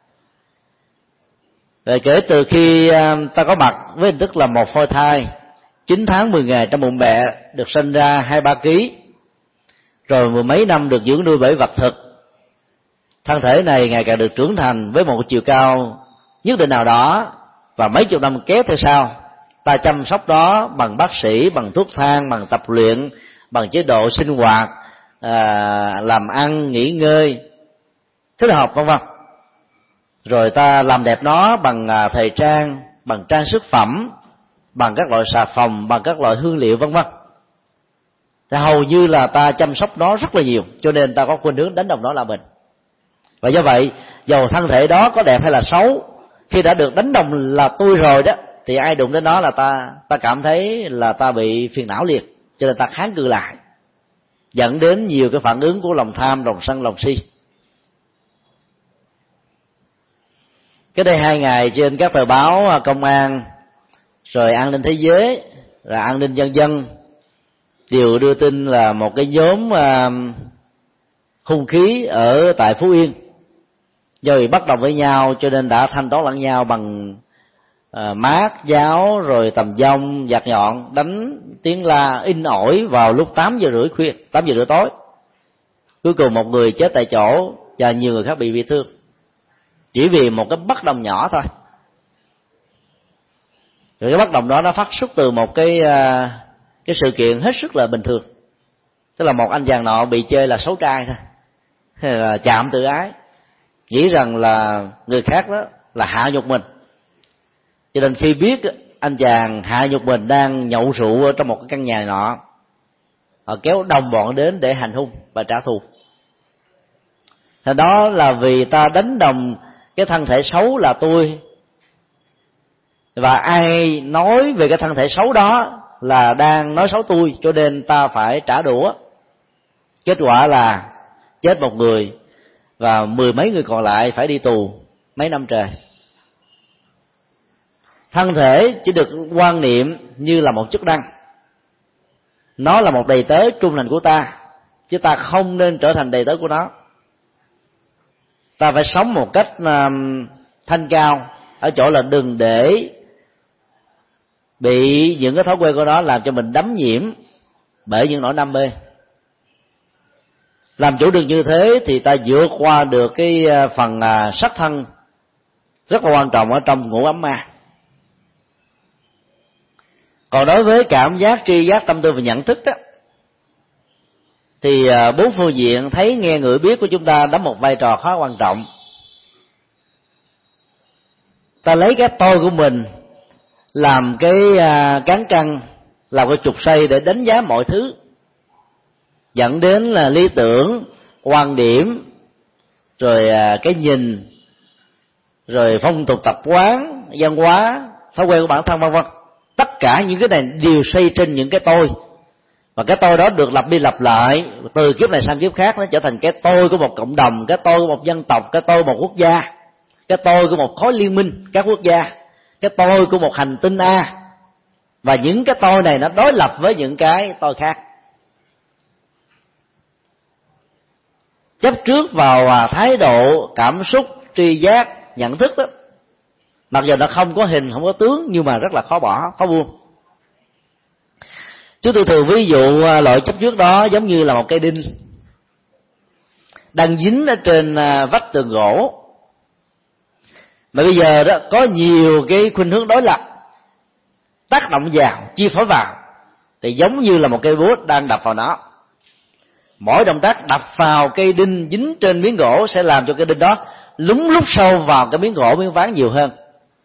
Rồi kể từ khi ta có mặt với hình thức là một phôi thai chín tháng mười ngày trong bụng mẹ, được sinh ra hai ba ký, rồi mười mấy năm được dưỡng nuôi bởi vật thực, thân thể này ngày càng được trưởng thành với một chiều cao nhất định nào đó, và mấy chục năm kéo theo sau ta chăm sóc đó bằng bác sĩ, bằng thuốc thang, bằng tập luyện, bằng chế độ sinh hoạt, à, làm ăn, nghỉ ngơi, thích hợp vân vân. Rồi ta làm đẹp nó bằng à, thời trang, bằng trang sức phẩm, bằng các loại xà phòng, bằng các loại hương liệu vân vân. Thì hầu như là ta chăm sóc nó rất là nhiều, cho nên ta có khuynh hướng đánh đồng nó là mình. Và do vậy dầu thân thể đó có đẹp hay là xấu, khi đã được đánh đồng là tôi rồi đó, thì ai đụng đến nó là ta ta cảm thấy là ta bị phiền não liền. cho nên ta kháng cự lại, dẫn đến nhiều cái phản ứng của lòng tham, lòng sân, lòng si. Cái đây hai ngày trên các tờ báo Công an, rồi An ninh Thế giới, rồi An ninh Nhân dân đều đưa tin là một cái nhóm uh, hung khí ở tại Phú Yên do bị bất đồng với nhau cho nên đã thanh toán lẫn nhau bằng uh, mát, giáo, rồi tầm dông, giạt nhọn, đánh tiếng la in ỏi vào lúc tám giờ rưỡi khuya, tám giờ rưỡi tối. Cuối cùng một người chết tại chỗ và nhiều người khác bị bị thương, chỉ vì một cái bất đồng nhỏ thôi. Rồi cái bất đồng đó nó phát xuất từ một cái uh, cái sự kiện hết sức là bình thường, tức là một anh chàng nọ bị chơi là xấu trai thôi, hay là chạm tự ái, nghĩ rằng là người khác đó là hạ nhục mình, cho nên khi biết anh chàng hạ nhục mình đang nhậu rượu ở trong một cái căn nhà nọ, họ kéo đồng bọn đến để hành hung và trả thù. Thì đó là vì ta đánh đồng cái thân thể xấu là tôi, và ai nói về cái thân thể xấu đó là đang nói xấu tôi, cho nên ta phải trả đũa. Kết quả là chết một người và mười mấy người còn lại phải đi tù mấy năm trời. Thân thể chỉ được quan niệm như là một chức năng, nó là một đầy tớ trung thành của ta, chứ ta không nên trở thành đầy tớ của nó. Ta phải sống một cách um, thanh cao, ở chỗ là đừng để bị những cái thói quen của nó làm cho mình đắm nhiễm bởi những nỗi đam mê. Làm chủ được như thế thì ta vượt qua được cái phần sắc thân rất là quan trọng ở trong ngũ ấm ma. Còn đối với cảm giác, tri giác, tâm tư và nhận thức đó, thì bốn phương diện thấy, nghe, ngửi, biết của chúng ta đóng một vai trò khá quan trọng. Ta lấy cái tôi của mình làm cái cán cân, làm cái trục xoay để đánh giá mọi thứ, dẫn đến là lý tưởng, quan điểm, rồi cái nhìn, rồi phong tục tập quán, văn hóa, thói quen của bản thân, vân vân. Tất cả những cái này đều xoay trên những cái tôi, và cái tôi đó được lặp đi lặp lại từ kiếp này sang kiếp khác, nó trở thành cái tôi của một cộng đồng, cái tôi của một dân tộc, cái tôi của một quốc gia, cái tôi của một khối liên minh các quốc gia, cái tôi của một hành tinh A. Và những cái tôi này nó đối lập với những cái tôi khác. Chấp trước vào thái độ, cảm xúc, tri giác, nhận thức đó, mặc dù nó không có hình, không có tướng, nhưng mà rất là khó bỏ, khó buông. Chúng tôi thường ví dụ loại chấp trước đó giống như là một cây đinh đang dính ở trên vách tường gỗ, mà bây giờ đó có nhiều cái khuynh hướng đối lập tác động vào, chi phối vào, thì giống như là một cây búa đang đập vào nó. Mỗi động tác đập vào cây đinh dính trên miếng gỗ sẽ làm cho cây đinh đó lún lút sâu vào cái miếng gỗ, miếng ván nhiều hơn,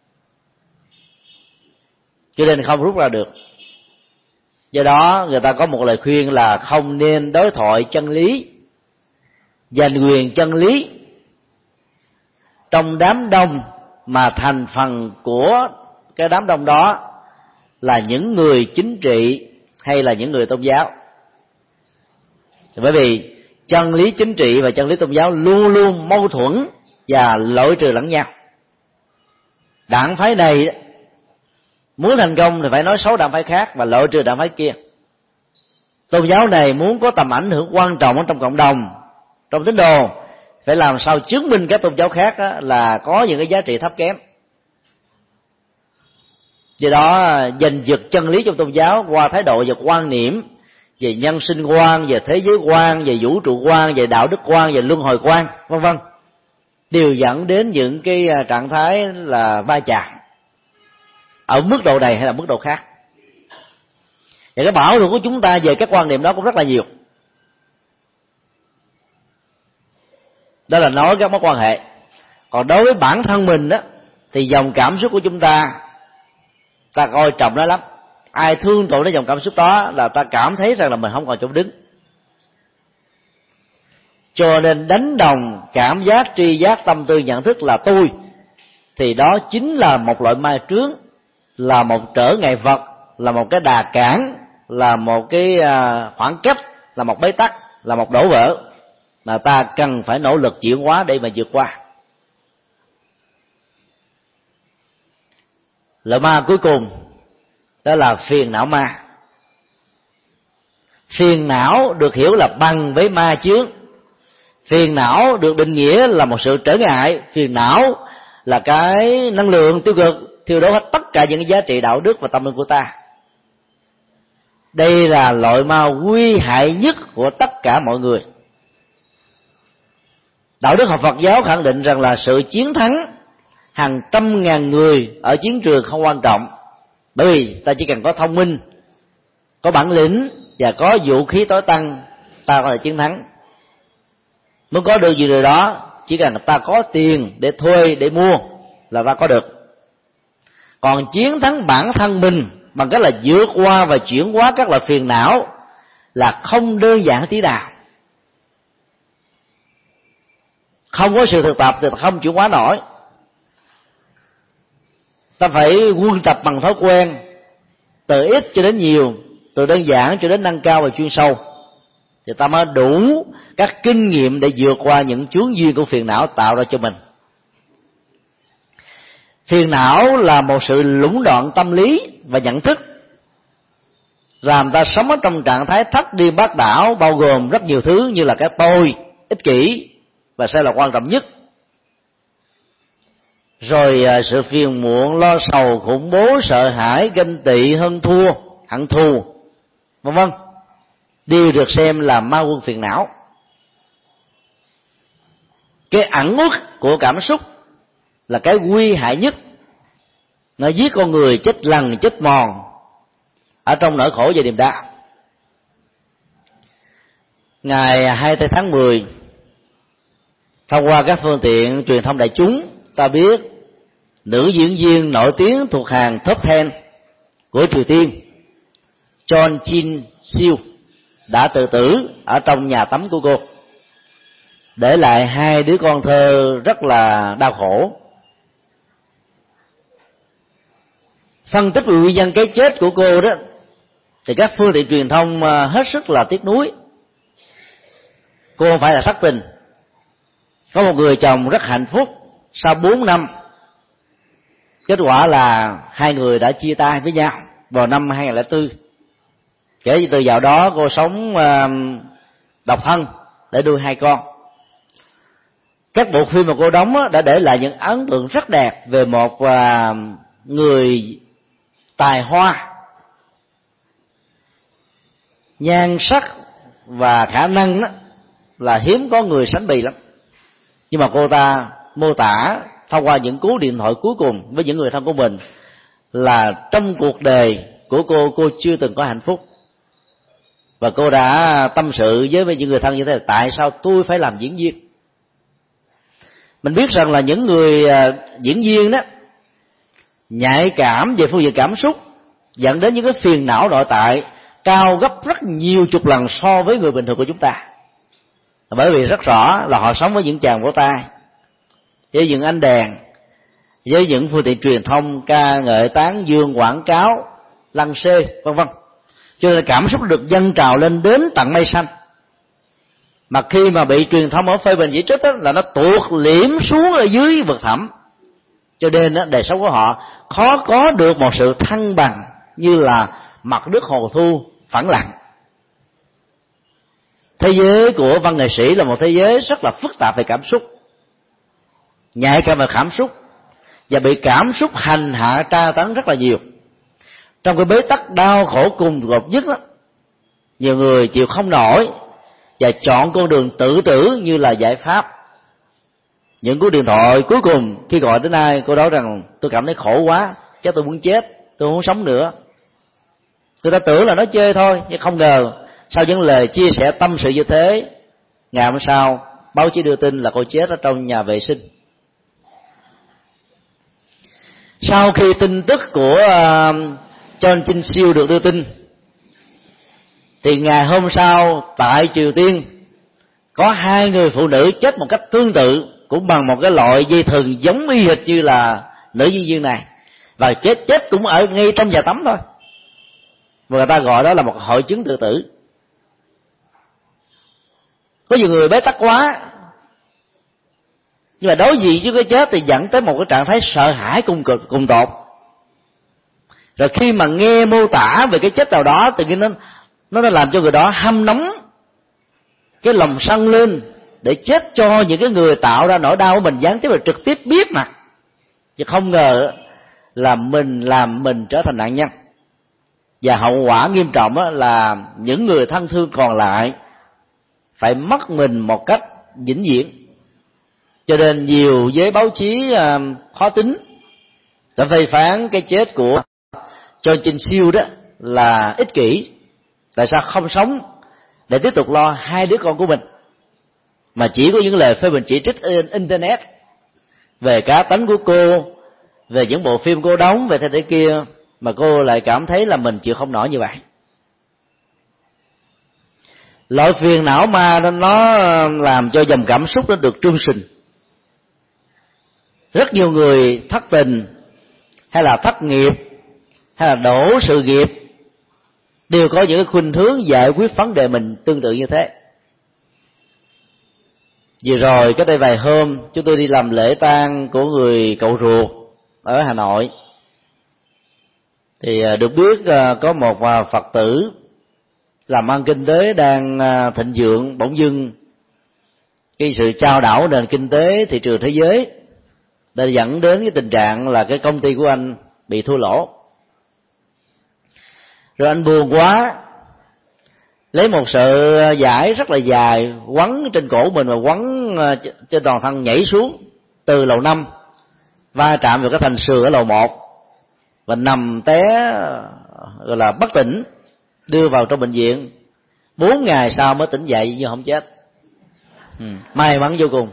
cho nên không rút ra được. Do đó người ta có một lời khuyên là không nên đối thoại chân lý, giành quyền chân lý trong đám đông mà thành phần của cái đám đông đó là những người chính trị hay là những người tôn giáo. Bởi vì chân lý chính trị và chân lý tôn giáo luôn luôn mâu thuẫn và loại trừ lẫn nhau. Đảng phái này muốn thành công thì phải nói xấu đảng phái khác và loại trừ đảng phái kia. Tôn giáo này muốn có tầm ảnh hưởng quan trọng ở trong cộng đồng, trong tín đồ, phải làm sao chứng minh các tôn giáo khác là có những cái giá trị thấp kém. Do đó giành giật chân lý trong tôn giáo qua thái độ và quan niệm về nhân sinh quan, về thế giới quan, về vũ trụ quan, về đạo đức quan, về luân hồi quan, vân vân, đều dẫn đến những cái trạng thái là va chạm ở mức độ này hay là mức độ khác. Và cái bảo luận của chúng ta về các quan niệm đó cũng rất là nhiều. Đó là nói các mối quan hệ. Còn đối với bản thân mình đó, thì dòng cảm xúc của chúng ta, ta coi trọng nó lắm. Ai thương tổn đến dòng cảm xúc đó là ta cảm thấy rằng là mình không còn chỗ đứng. Cho nên đánh đồng cảm giác, tri giác, tâm tư, nhận thức là tôi, thì đó chính là một loại ma trướng, là một trở ngại vật, là một cái đà cản là một cái khoảng cách, là một bế tắc, là một đổ vỡ mà ta cần phải nỗ lực chuyển hóa để mà vượt qua. Loại ma cuối cùng đó là phiền não ma. Phiền não được hiểu là bằng với ma chướng. Phiền não được định nghĩa là một sự trở ngại. Phiền não là cái năng lượng tiêu cực thiêu đốt hết tất cả những cái giá trị đạo đức và tâm linh của ta. Đây là loại ma nguy hại nhất của tất cả mọi người. Đạo đức học Phật giáo khẳng định rằng là sự chiến thắng hàng trăm ngàn người ở chiến trường không quan trọng, bởi vì ta chỉ cần có thông minh, có bản lĩnh và có vũ khí tối tăng, ta có thể chiến thắng. Muốn có được gì điều đó, chỉ cần ta có tiền để thuê, để mua là ta có được. Còn chiến thắng bản thân mình bằng cách là vượt qua và chuyển hóa các loại phiền não là không đơn giản tí nào. Không có sự thực tập thì không chuyển hóa nổi. Ta phải quân tập bằng thói quen, từ ít cho đến nhiều, từ đơn giản cho đến nâng cao và chuyên sâu, thì ta mới đủ các kinh nghiệm để vượt qua những chướng duyên của phiền não tạo ra cho mình. Phiền não là một sự lũng đoạn tâm lý và nhận thức, làm ta sống ở trong trạng thái thất điên bát đảo, bao gồm rất nhiều thứ như là cái tôi, ích kỷ và sẽ là quan trọng nhất. Rồi sự phiền muộn, lo sầu, khủng bố, sợ hãi, ganh tị, hơn thua, hận thù, vân vân, đều được xem là ma quân phiền não. Cái ẩn uất của cảm xúc là cái nguy hại nhất, nó giết con người chết lần chết mòn ở trong nỗi khổ và niềm đau. Ngày hai mươi tư tháng mười, thông qua các phương tiện truyền thông đại chúng, ta biết nữ diễn viên nổi tiếng thuộc hàng top ten của Triều Tiên, Chon Jin Siêu, đã tự tử ở trong nhà tắm của cô, để lại hai đứa con thơ rất là đau khổ. Phân tích về nguyên nhân cái chết của cô đó, thì các phương tiện truyền thông hết sức là tiếc nuối. Cô không phải là thất tình, có một người chồng rất hạnh phúc. Sau bốn năm, kết quả là hai người đã chia tay với nhau vào năm hai nghìn lẻ bốn. Kể từ dạo đó cô sống độc thân để nuôi hai con. Các bộ phim mà cô đóng đã để lại những ấn tượng rất đẹp về một người tài hoa, nhan sắc và khả năng là hiếm có người sánh bì lắm. Nhưng mà cô ta mô tả thông qua những cú điện thoại cuối cùng với những người thân của mình là trong cuộc đời của cô, cô chưa từng có hạnh phúc. Và cô đã tâm sự với những người thân như thế là tại sao tôi phải làm diễn viên. Mình biết rằng là những người diễn viên đó nhạy cảm về phương diện cảm xúc, dẫn đến những cái phiền não nội tại cao gấp rất nhiều chục lần so với người bình thường của chúng ta. Bởi vì rất rõ là họ sống với những chàng vỗ tay, với những ánh đèn, với những phương tiện truyền thông ca ngợi, tán dương, quảng cáo, lăng xê, vân vân. Cho nên cảm xúc được dâng trào lên đến tận mây xanh. Mà khi mà bị truyền thông ở phê bình chỉ trích đó, là nó tuột liễm xuống ở dưới vực thẳm. Cho nên đó, đời sống của họ khó có được một sự thăng bằng như là mặt nước hồ thu phẳng lặng. Thế giới của văn nghệ sĩ là một thế giới rất là phức tạp về cảm xúc, nhạy cảm về cảm xúc, và bị cảm xúc hành hạ tra tấn rất là nhiều. Trong cái bế tắc đau khổ cùng gột nhất đó, nhiều người chịu không nổi và chọn con đường tự tử như là giải pháp. Những cú điện thoại cuối cùng khi gọi đến ai, cô nói rằng tôi cảm thấy khổ quá, chắc tôi muốn chết, tôi không muốn sống nữa. Người ta tưởng là nói chơi thôi, nhưng không ngờ sau những lời chia sẻ tâm sự như thế, ngày hôm sau báo chí đưa tin là cô chết ở trong nhà vệ sinh. Sau khi tin tức của uh, Chon Jin Siêu được đưa tin, thì ngày hôm sau tại Triều Tiên có hai người phụ nữ chết một cách tương tự, cũng bằng một cái loại dây thừng giống y hệt như là nữ diễn viên này, và chết chết cũng ở ngay trong nhà tắm thôi. mà người ta gọi đó là một hội chứng tự tử. Có nhiều người bế tắc quá, nhưng mà đối diện với cái chết thì dẫn tới một cái trạng thái sợ hãi cùng cực cùng tột. Rồi khi mà nghe mô tả về cái chết nào đó, tự nhiên nó nó đã làm cho người đó hâm nóng cái lòng sân lên để chết cho những cái người tạo ra nỗi đau của mình gián tiếp và trực tiếp biết mà, chứ không ngờ là mình làm mình trở thành nạn nhân. Và hậu quả nghiêm trọng là những người thân thương còn lại phải mất mình một cách vĩnh viễn. Cho nên nhiều giới báo chí khó tính đã phê phán cái chết của Cho Chin Siêu đó là ích kỷ. Tại sao không sống để tiếp tục lo hai đứa con của mình, mà chỉ có những lời phê bình chỉ trích trên internet về cá tánh của cô, về những bộ phim cô đóng, về thế thế kia, mà cô lại cảm thấy là mình chịu không nổi như vậy. Loại phiền não ma đó nó làm cho dòng cảm xúc nó được trương sinh. Rất nhiều người thất tình hay là thất nghiệp hay là đổ sự nghiệp đều có những cái khuynh hướng giải quyết vấn đề mình tương tự như thế. Vừa rồi cách đây vài hôm chúng tôi đi làm lễ tang của người cậu ruột ở Hà Nội, thì được biết có một Phật tử làm ăn kinh tế đang thịnh vượng, bỗng dưng cái sự chao đảo nền kinh tế thị trường thế giới đã dẫn đến cái tình trạng là cái công ty của anh bị thua lỗ. Rồi anh buồn quá, lấy một sợi vải rất là dài quấn trên cổ mình và quấn trên toàn thân, nhảy xuống từ lầu năm, va chạm vào cái thành sườn ở lầu một và nằm té gọi là bất tỉnh, đưa vào trong bệnh viện. Bốn ngày sau mới tỉnh dậy nhưng không chết. Ừ, may mắn vô cùng.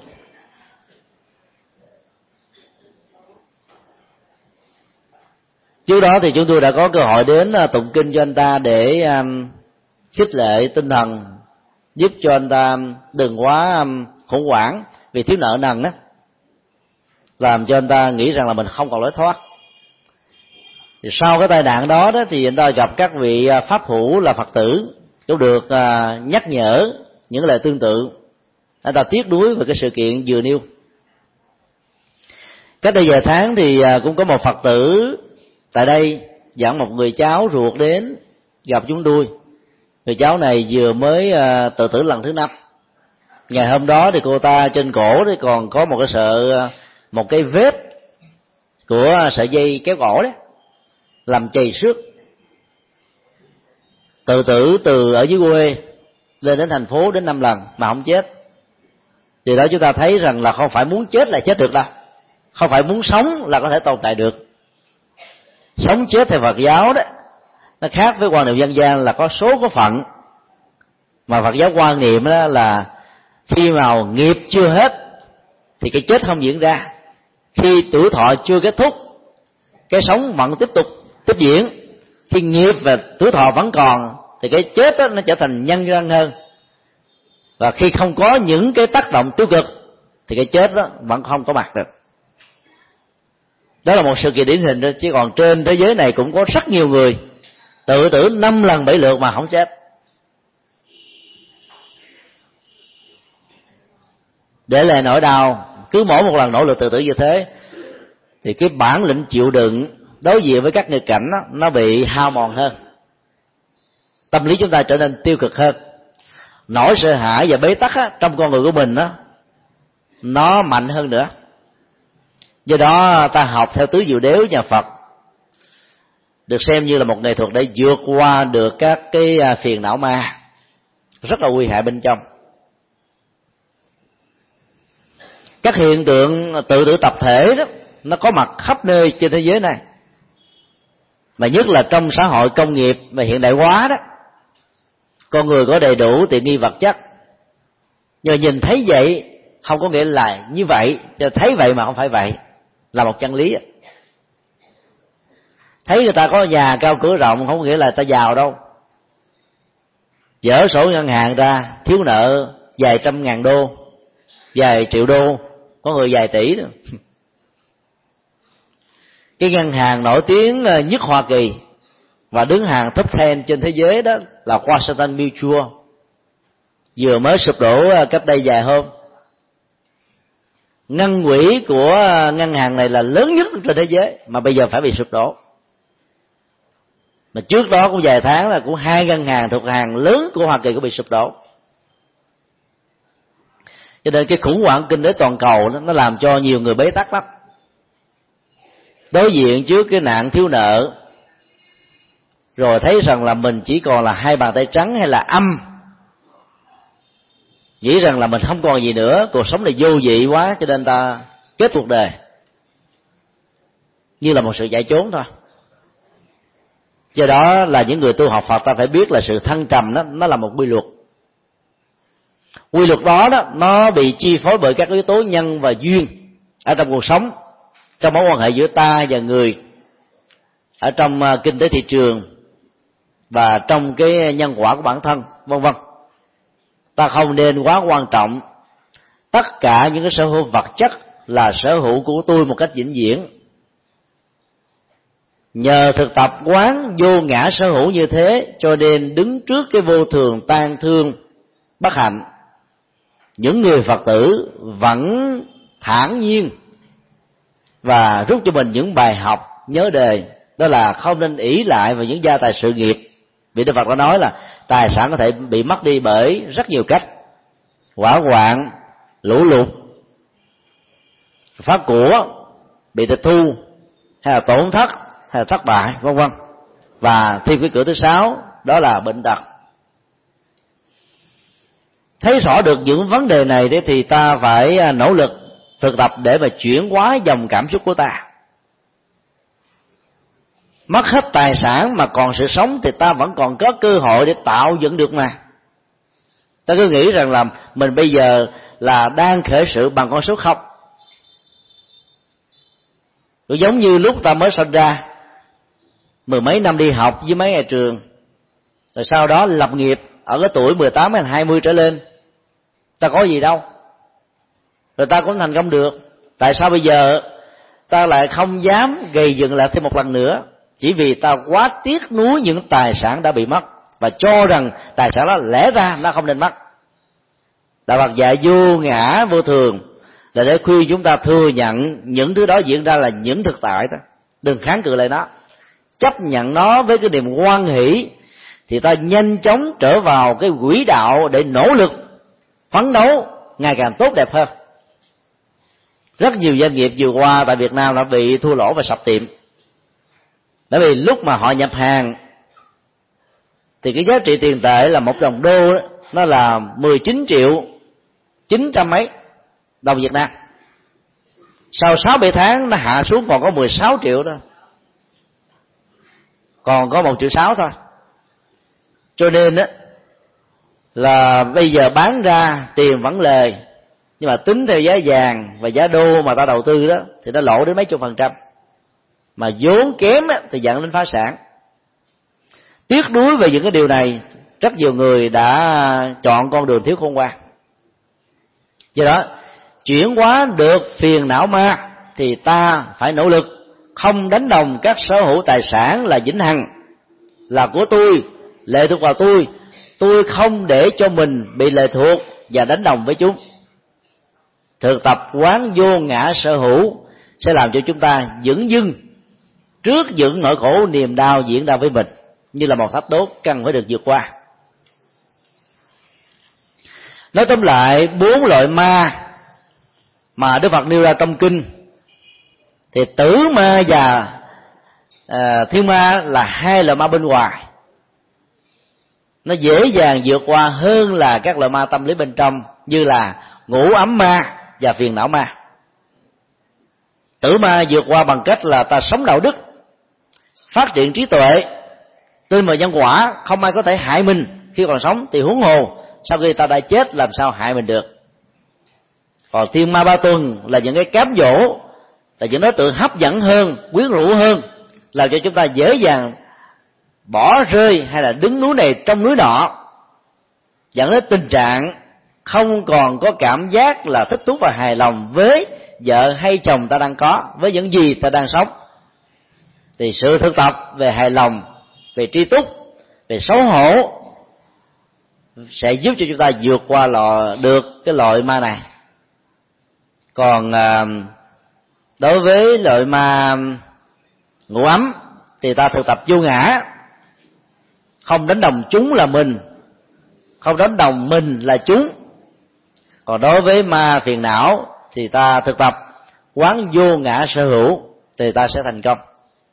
Trước đó thì chúng tôi đã có cơ hội đến tụng kinh cho anh ta để um, khích lệ tinh thần, giúp cho anh ta đừng quá um, khủng hoảng vì thiếu nợ nần đó, làm cho anh ta nghĩ rằng là mình không còn lối thoát. Thì sau cái tai nạn đó đó thì anh ta gặp các vị pháp hữu là Phật tử, cũng được uh, nhắc nhở những lời tương tự. Anh ta tiếc nuối về cái sự kiện vừa nêu. Cách đây vài tháng thì uh, cũng có một Phật tử tại đây dẫn một người cháu ruột đến gặp chúng tôi. Người cháu này vừa mới uh, tự tử lần thứ năm. Ngày hôm đó thì cô ta trên cổ thì còn có một cái sợ một cái vết của sợi dây kéo cổ đấy, làm chày xước. Tự tử từ ở dưới quê lên đến thành phố đến năm lần mà không chết. Thì đó chúng ta thấy rằng là không phải muốn chết là chết được đâu, không phải muốn sống là có thể tồn tại được. Sống chết theo Phật giáo đó nó khác với quan niệm dân gian là có số có phận, mà Phật giáo quan niệm đó là khi nào nghiệp chưa hết thì cái chết không diễn ra, khi tuổi thọ chưa kết thúc cái sống vẫn tiếp tục tiếp diễn, khi nghiệp và tuổi thọ vẫn còn thì cái chết đó nó trở thành nhân dân hơn, và khi không có những cái tác động tiêu cực thì cái chết đó vẫn không có mặt được. Đó là một sự kiện điển hình đó. Chứ còn trên thế giới này cũng có rất nhiều người tự tử năm lần bảy lượt mà không chết. Để lại nỗi đau, cứ mỗi một lần nỗ lực tự tử như thế thì cái bản lĩnh chịu đựng đối diện với các nghịch cảnh đó, nó bị hao mòn hơn, tâm lý chúng ta trở nên tiêu cực hơn. Nỗi sợ hãi và bế tắc á, trong con người của mình đó, nó mạnh hơn nữa. Do đó ta học theo tứ diệu đế nhà Phật được xem như là một nghệ thuật để vượt qua được các cái phiền não ma rất là nguy hại bên trong. Các hiện tượng tự tử tập thể đó nó có mặt khắp nơi trên thế giới này, mà nhất là trong xã hội công nghiệp và hiện đại hóa đó. Con người có đầy đủ tiện nghi vật chất, nhưng nhìn thấy vậy không có nghĩa là như vậy, cho thấy vậy mà không phải vậy, là một chân lý. Thấy người ta có nhà cao cửa rộng không có nghĩa là ta giàu đâu. Dở sổ ngân hàng ra thiếu nợ vài trăm ngàn đô, vài triệu đô, có người vài tỷ nữa. Cái ngân hàng nổi tiếng nhất Hoa Kỳ và đứng hàng top ten trên thế giới đó là Washington Mutual, vừa mới sụp đổ cách đây vài hôm. Ngân quỹ của ngân hàng này là lớn nhất trên thế giới mà bây giờ phải bị sụp đổ. Mà trước đó cũng vài tháng là cũng hai ngân hàng thuộc hàng lớn của Hoa Kỳ cũng bị sụp đổ. Cho nên cái khủng hoảng kinh tế toàn cầu đó, nó làm cho nhiều người bế tắc lắm. Đối diện trước cái nạn thiếu nợ, rồi thấy rằng là mình chỉ còn là hai bàn tay trắng hay là âm, nghĩ rằng là mình không còn gì nữa, cuộc sống này vô vị quá, cho nên ta kết cuộc đời như là một sự chạy trốn thôi. Do đó là những người tu học Phật ta phải biết là sự thăng trầm đó, nó là một quy luật. Quy luật đó đó nó bị chi phối bởi các yếu tố nhân và duyên ở trong cuộc sống, trong mối quan hệ giữa ta và người, ở trong uh, kinh tế thị trường và trong cái nhân quả của bản thân, vân vân. Ta không nên quá quan trọng tất cả những cái sở hữu vật chất là sở hữu của tôi một cách vĩnh viễn. Nhờ thực tập quán vô ngã sở hữu như thế, cho nên đứng trước cái vô thường tan thương bất hạnh, những người Phật tử vẫn thản nhiên và rút cho mình những bài học nhớ đời. Đó là không nên ỷ lại vào những gia tài sự nghiệp. Vì Đức Phật đã nói là tài sản có thể bị mất đi bởi rất nhiều cách: hỏa hoạn, lũ lụt, phá của, bị tịch thu, hay là tổn thất, hay là thất bại, vân vân. Và thêm cái cửa thứ sáu, đó là bệnh tật. Thấy rõ được những vấn đề này đấy thì ta phải nỗ lực thực tập để mà chuyển hóa dòng cảm xúc của ta. Mất hết tài sản mà còn sự sống thì ta vẫn còn có cơ hội để tạo dựng được mà. Ta cứ nghĩ rằng là mình bây giờ là đang khởi sự bằng con số không. Cũng giống như lúc ta mới sinh ra, mười mấy năm đi học với mấy ngày trường, rồi sau đó lập nghiệp ở cái tuổi mười tám hay hai mươi trở lên, ta có gì đâu, rồi ta cũng thành công được. Tại sao bây giờ ta lại không dám gầy dựng lại thêm một lần nữa? Chỉ vì ta quá tiếc nuối những tài sản đã bị mất và cho rằng tài sản đó lẽ ra nó không nên mất. Đạo Phật dạy vô ngã vô thường là để khuyên chúng ta thừa nhận những thứ đó diễn ra là những thực tại đó, đừng kháng cự lại nó, chấp nhận nó với cái niềm hoan hỷ, thì ta nhanh chóng trở vào cái quỹ đạo để nỗ lực phấn đấu ngày càng tốt đẹp hơn. Rất nhiều doanh nghiệp vừa qua tại Việt Nam đã bị thua lỗ và sập tiệm, bởi vì lúc mà họ nhập hàng thì cái giá trị tiền tệ là một đồng đô đó, nó là mười chín triệu chín trăm mấy đồng Việt Nam. Sau sáu bảy tháng nó hạ xuống còn có mười sáu triệu đó, còn có một triệu sáu thôi. Cho nên đó là bây giờ bán ra tiền vẫn lời, nhưng mà tính theo giá vàng và giá đô mà ta đầu tư đó thì nó lỗ đến mấy chục phần trăm, mà vốn kém á, thì dẫn đến phá sản. Tiếc nuối về những cái điều này, rất nhiều người đã chọn con đường thiếu khôn ngoan. Do đó chuyển hóa được phiền não ma thì ta phải nỗ lực không đánh đồng các sở hữu tài sản là vĩnh hằng, là của tôi, lệ thuộc vào tôi. Tôi không để cho mình bị lệ thuộc và đánh đồng với chúng. Thực tập quán vô ngã sở hữu sẽ làm cho chúng ta vững dưng trước những nỗi khổ niềm đau diễn ra với mình, như là một thách đố cần phải được vượt qua. Nói tóm lại, bốn loại ma mà Đức Phật nêu ra trong kinh thì tử ma và à, thiên ma là hai loại ma bên ngoài. Nó dễ dàng vượt qua hơn là các loại ma tâm lý bên trong, như là ngủ ấm ma và phiền não ma. Tử ma vượt qua bằng cách là ta sống đạo đức, phát triển trí tuệ, tin vào nhân quả, không ai có thể hại mình khi còn sống, thì huống hồ sau khi ta đã chết làm sao hại mình được. Còn thiên ma ba tuần là những cái cám dỗ, là những đối tượng hấp dẫn hơn, quyến rũ hơn, làm cho chúng ta dễ dàng bỏ rơi hay là đứng núi này trong núi nọ, dẫn đến tình trạng không còn có cảm giác là thích thú và hài lòng với vợ hay chồng ta đang có, với những gì ta đang sống. Thì sự thực tập về hài lòng về tri túc, về xấu hổ, sẽ giúp cho chúng ta vượt qua lò, được cái loại ma này. Còn à, đối với loại ma ngủ ấm thì ta thực tập vô ngã, không đánh đồng chúng là mình, không đánh đồng mình là chúng. Còn đối với ma phiền não thì ta thực tập quán vô ngã sở hữu, thì ta sẽ thành công.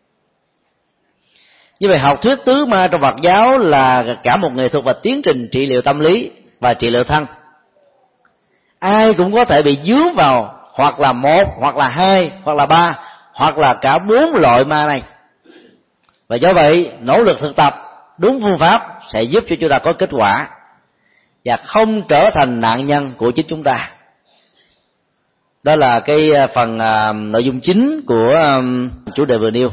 Như vậy, học thuyết tứ ma trong Phật giáo là cả một nghệ thuật và tiến trình trị liệu tâm lý và trị liệu thân. Ai cũng có thể bị dướng vào hoặc là một, hoặc là hai, hoặc là ba, hoặc là cả bốn loại ma này. Và do vậy, nỗ lực thực tập đúng phương pháp sẽ giúp cho chúng ta có kết quả và không trở thành nạn nhân của chính chúng ta. Đó là cái phần uh, nội dung chính của um, chủ đề vừa nêu.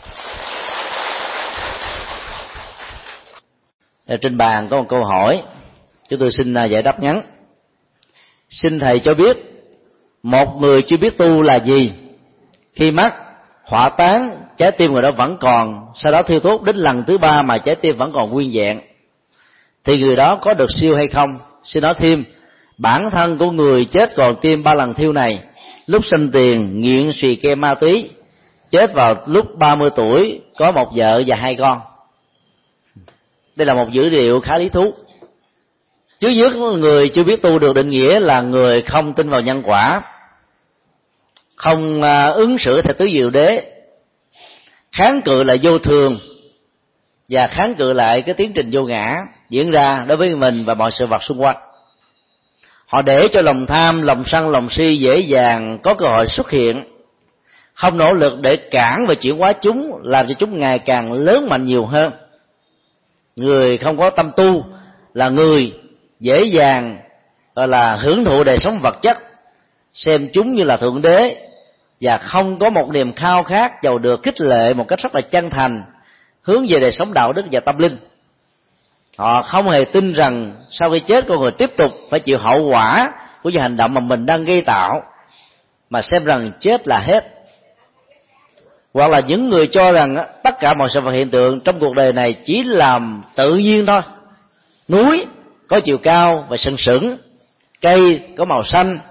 Trên bàn có một câu hỏi, chúng tôi xin giải đáp ngắn. Xin thầy cho biết, một người chưa biết tu là gì? Khi mắt hỏa táng, trái tim người đó vẫn còn, sau đó thiêu thốt đến lần thứ ba mà trái tim vẫn còn nguyên vẹn, thì người đó có được siêu hay không? Xin nói thêm, bản thân của người chết còn tim ba lần thiêu này, lúc sinh tiền nghiện xì ke ma túy, chết vào lúc ba mươi tuổi, có một vợ và hai con. Đây là một dữ liệu khá lý thú. Trước nhất, người chưa biết tu được định nghĩa là người không tin vào nhân quả, không ứng xử theo tứ diệu đế, kháng cự lại vô thường và kháng cự lại cái tiến trình vô ngã diễn ra đối với mình và mọi sự vật xung quanh. Họ để cho lòng tham, lòng sân, lòng si dễ dàng có cơ hội xuất hiện, không nỗ lực để cản và chuyển hóa chúng, làm cho chúng ngày càng lớn mạnh nhiều hơn. Người không có tâm tu là người dễ dàng gọi là hưởng thụ đời sống vật chất, xem chúng như là thượng đế, và không có một niềm khao khát giàu được khích lệ một cách rất là chân thành hướng về đời sống đạo đức và tâm linh. Họ không hề tin rằng sau khi chết con người tiếp tục phải chịu hậu quả của những hành động mà mình đang gây tạo, mà xem rằng chết là hết. Hoặc là những người cho rằng tất cả mọi sự vật hiện tượng trong cuộc đời này chỉ làm tự nhiên thôi. Núi có chiều cao và sừng sững, cây có màu xanh,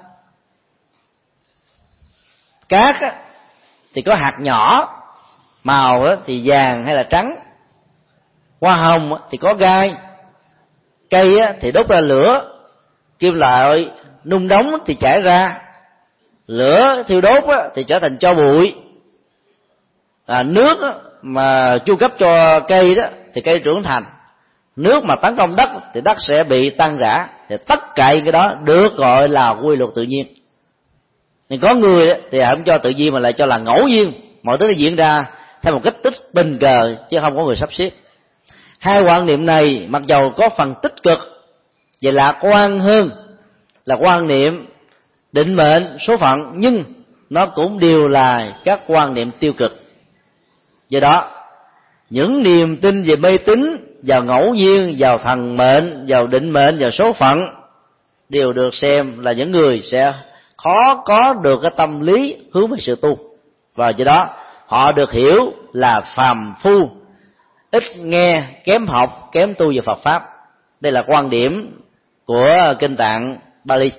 cát thì có hạt nhỏ, màu thì vàng hay là trắng, hoa hồng thì có gai, cây thì đốt ra lửa, kim loại nung đóng thì chảy ra, lửa thiêu đốt thì trở thành tro bụi, à, nước mà chu cấp cho cây đó thì cây trưởng thành, nước mà tấn công đất thì đất sẽ bị tan rã. Thì tất cả cái đó được gọi là quy luật tự nhiên. Nhưng có người thì không cho tự nhiên mà lại cho là ngẫu nhiên, mọi thứ nó diễn ra theo một cách tích tình cờ chứ không có người sắp xếp. Hai quan niệm này mặc dầu có phần tích cực và lạc quan hơn là quan niệm định mệnh số phận, nhưng nó cũng đều là các quan niệm tiêu cực. Do đó, những niềm tin về mê tín, vào ngẫu nhiên, vào thần mệnh, vào định mệnh, vào số phận đều được xem là những người sẽ khó có được cái tâm lý hướng về sự tu. Và do đó họ được hiểu là phàm phu, ít nghe, kém học, kém tu về Phật Pháp. Đây là quan điểm của Kinh Tạng Bali.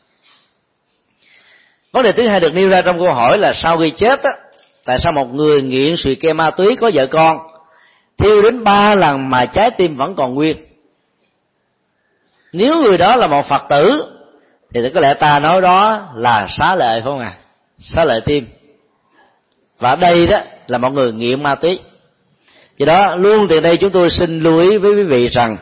Vấn đề thứ hai được nêu ra trong câu hỏi là sau khi chết á, tại sao một người nghiện xì ke ma túy có vợ con thiêu đến ba lần mà trái tim vẫn còn nguyên? Nếu người đó là một Phật tử thì có lẽ ta nói đó là xá lợi, phải không à? Xá lợi tim. Và đây đó là một người nghiện ma túy. Do đó luôn từ đây chúng tôi xin lưu ý với quý vị rằng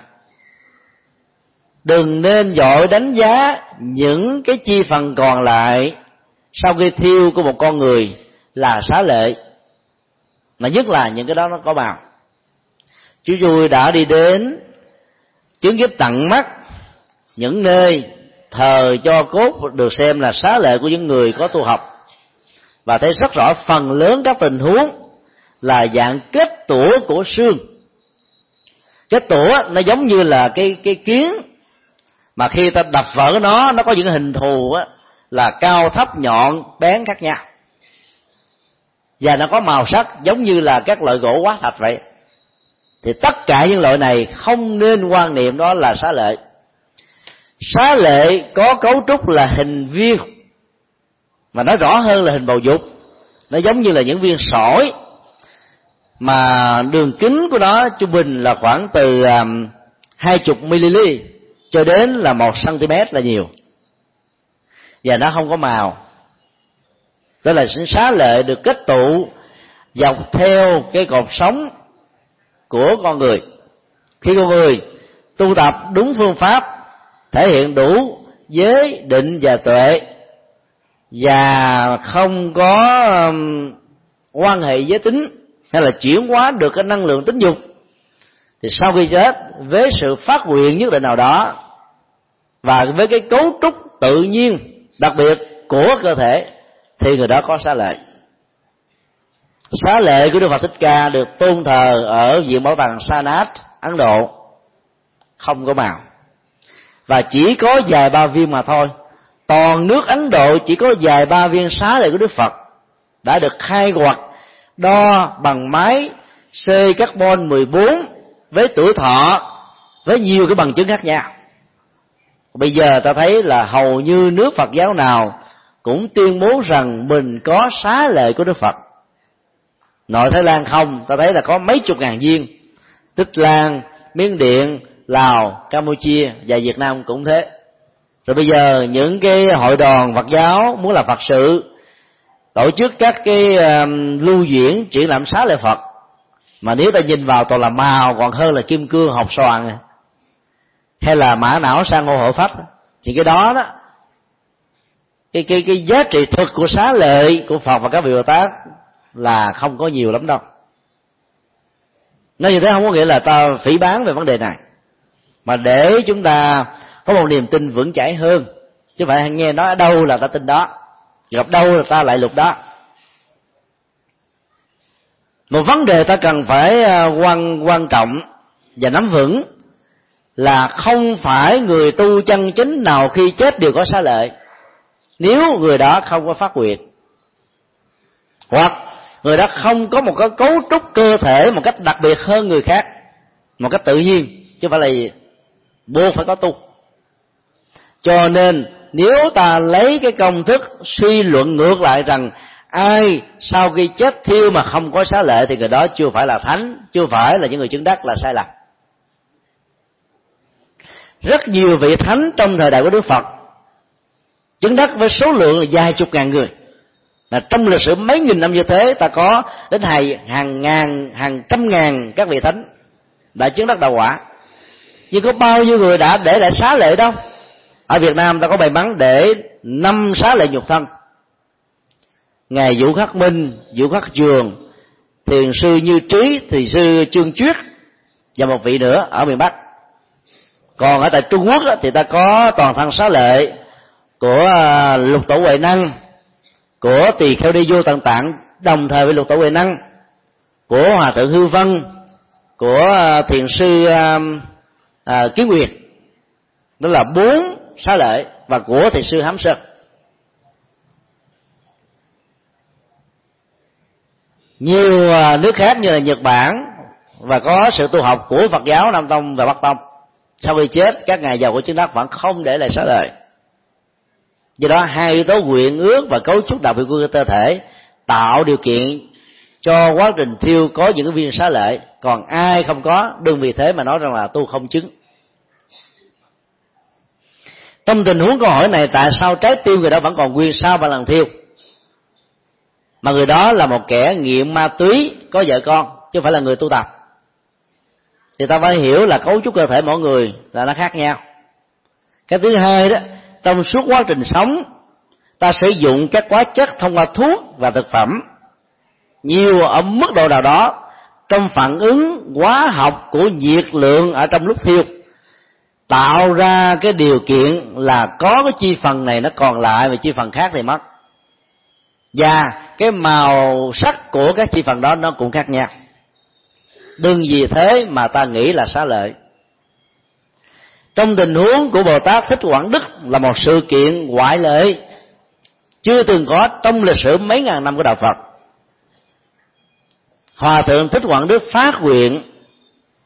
đừng nên vội đánh giá những cái chi phần còn lại sau khi thiêu của một con người là xá lợi, mà nhất là những cái đó nó có màu. Chúng tôi đã đi đến chứng kiếp tận mắt những nơi thờ cho cốt được xem là xá lợi của những người có tu học, và thấy rất rõ phần lớn các tình huống là dạng kết tủa của xương. Kết tủa nó giống như là cái cái kiến mà khi ta đập vỡ nó, nó có những hình thù á, là cao thấp nhọn bén khác nhau, và nó có màu sắc giống như là các loại gỗ hóa thạch vậy. thì tất cả những loại này không nên quan niệm đó là xá lợi. Xá lợi có cấu trúc là hình viên, mà nói rõ hơn là hình bầu dục. Nó giống như là những viên sỏi mà đường kính của nó trung bình là khoảng từ hai mươi mi-li-lít cho đến là một xăng-ti-mét là nhiều, và nó không có màu. Đó là xá lợi được kết tụ dọc theo cái cột sống của con người. Khi con người tu tập đúng phương pháp, thể hiện đủ giới, định và tuệ, và không có um, quan hệ giới tính hay là chuyển hóa được cái năng lượng tính dục, thì sau khi chết với sự phát nguyện nhất định nào đó và với cái cấu trúc tự nhiên đặc biệt của cơ thể thì người đó có xá lợi. Xá lợi của Đức Phật Thích Ca được tôn thờ ở viện bảo tàng Sarnath, Ấn Độ, không có màu và chỉ có vài ba viên mà thôi. Toàn nước Ấn Độ chỉ có vài ba viên xá lợi của Đức Phật đã được khai quật, đo bằng máy C carbon mười bốn với tuổi thọ, với nhiều cái bằng chứng khác nhau. Bây giờ ta thấy là hầu như nước Phật giáo nào cũng tuyên bố rằng mình có xá lợi của Đức Phật. Nội Thái Lan không, ta thấy là có mấy chục ngàn viên. Tích Lan, Miến Điện, Lào, Campuchia và Việt Nam cũng thế. Rồi bây giờ những cái hội đoàn Phật giáo muốn làm Phật sự, tổ chức các cái um, lưu diễn triển lãm xá lợi Phật, mà nếu ta nhìn vào toàn là màu, còn hơn là kim cương hột xoàn hay là mã não san hô hộ phách, thì cái đó đó cái cái cái giá trị thực của xá lợi của Phật và các vị Bồ Tát là không có nhiều lắm đâu. Nói như thế không có nghĩa là ta phỉ báng về vấn đề này, mà để chúng ta có một niềm tin vững chãi hơn, chứ phải nghe nói ở đâu là ta tin đó, gặp đâu là ta lại lục đó. Một vấn đề ta cần phải quan quan trọng và nắm vững là không phải người tu chân chính nào khi chết đều có xá lợi, nếu người đó không có phát nguyện, hoặc người đó không có một cái cấu trúc cơ thể một cách đặc biệt hơn người khác, một cách tự nhiên, chứ không phải là buộc phải có tu. Cho nên nếu ta lấy cái công thức suy luận ngược lại rằng ai sau khi chết thiêu mà không có xá lợi thì người đó chưa phải là thánh, chưa phải là những người chứng đắc, là sai lầm. Rất nhiều vị thánh trong thời đại của Đức Phật chứng đắc với số lượng là vài chục ngàn người, là trong lịch sử mấy nghìn năm như thế ta có đến hàng, hàng ngàn, hàng trăm ngàn các vị thánh đã chứng đắc đạo quả. Nhưng có bao nhiêu người đã để lại xá lợi đâu? Ở Việt Nam ta có may mắn để năm xá lợi nhục thân. Ngài Vũ Khắc Minh, Vũ Khắc Trường, thiền sư Như Trí, thiền sư Trương Chuyết và một vị nữa ở miền Bắc. Còn ở tại Trung Quốc thì ta có toàn thân xá lợi của Lục Tổ Huệ Năng, của Tỳ Kheo Đi Vô Tận Tạng đồng thời với Lục Tổ Huệ Năng, của Hòa Thượng Hư Vân, của thiền sư à, Kiến Nguyệt. Đó là bốn xá lợi, và của thiền sư Hám Sơn. Nhiều nước khác như là Nhật Bản và có sự tu học của Phật giáo Nam Tông và Bắc Tông, sau khi chết các ngài giàu của chứng đắc vẫn không để lại xá lợi. Do đó hai yếu tố nguyện ước và cấu trúc đặc biệt của cơ thể tạo điều kiện cho quá trình thiêu có những cái viên xá lợi, còn ai không có đừng vì thế mà nói rằng là tu không chứng. Trong tình huống câu hỏi này, tại sao trái tim người đó vẫn còn nguyên sau ba lần thiêu, mà người đó là một kẻ nghiện ma túy có vợ con chứ không phải là người tu tập? Thì ta phải hiểu là cấu trúc cơ thể mỗi người là nó khác nhau. Cái thứ hai đó, trong suốt quá trình sống ta sử dụng các hóa chất thông qua thuốc và thực phẩm nhiều ở mức độ nào đó trong phản ứng hóa học của nhiệt lượng ở trong lúc thiêu, tạo ra cái điều kiện là có cái chi phần này nó còn lại và chi phần khác thì mất, và cái màu sắc của các chi phần đó nó cũng khác nhau. Đừng vì thế mà ta nghĩ là xá lợi. Trong tình huống của Bồ Tát Thích Quảng Đức là một sự kiện ngoại lệ chưa từng có trong lịch sử mấy ngàn năm của đạo Phật. Hòa thượng Thích Quảng Đức phát nguyện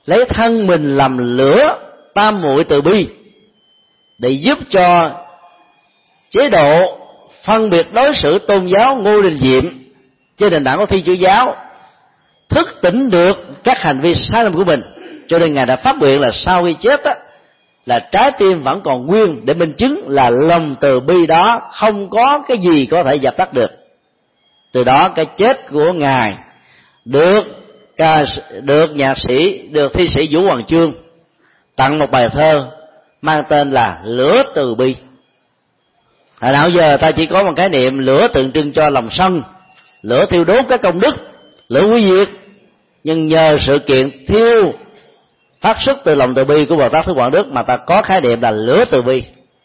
lấy thân mình làm lửa tam muội từ bi để giúp cho chế độ phân biệt đối xử tôn giáo Ngô Đình Diệm trên nền tảng của Thiên Chúa giáo thức tỉnh được các hành vi sai lầm của mình. Cho nên Ngài đã phát nguyện là sau khi chết á, là trái tim vẫn còn nguyên để minh chứng là lòng từ bi đó không có cái gì có thể dập tắt được. Từ đó cái chết của Ngài được ca được nhạc sĩ, được thi sĩ Vũ Hoàng Chương tặng một bài thơ mang tên là Lửa Từ Bi. Hồi nào giờ ta chỉ có một cái niệm lửa tượng trưng cho lòng sân, lửa thiêu đốt các công đức, lửa hủy diệt. Nhưng nhờ sự kiện thiêu phát xuất từ lòng từ bi của Bồ Tát Thích Quảng Đức mà ta có khái niệm là lửa từ bi.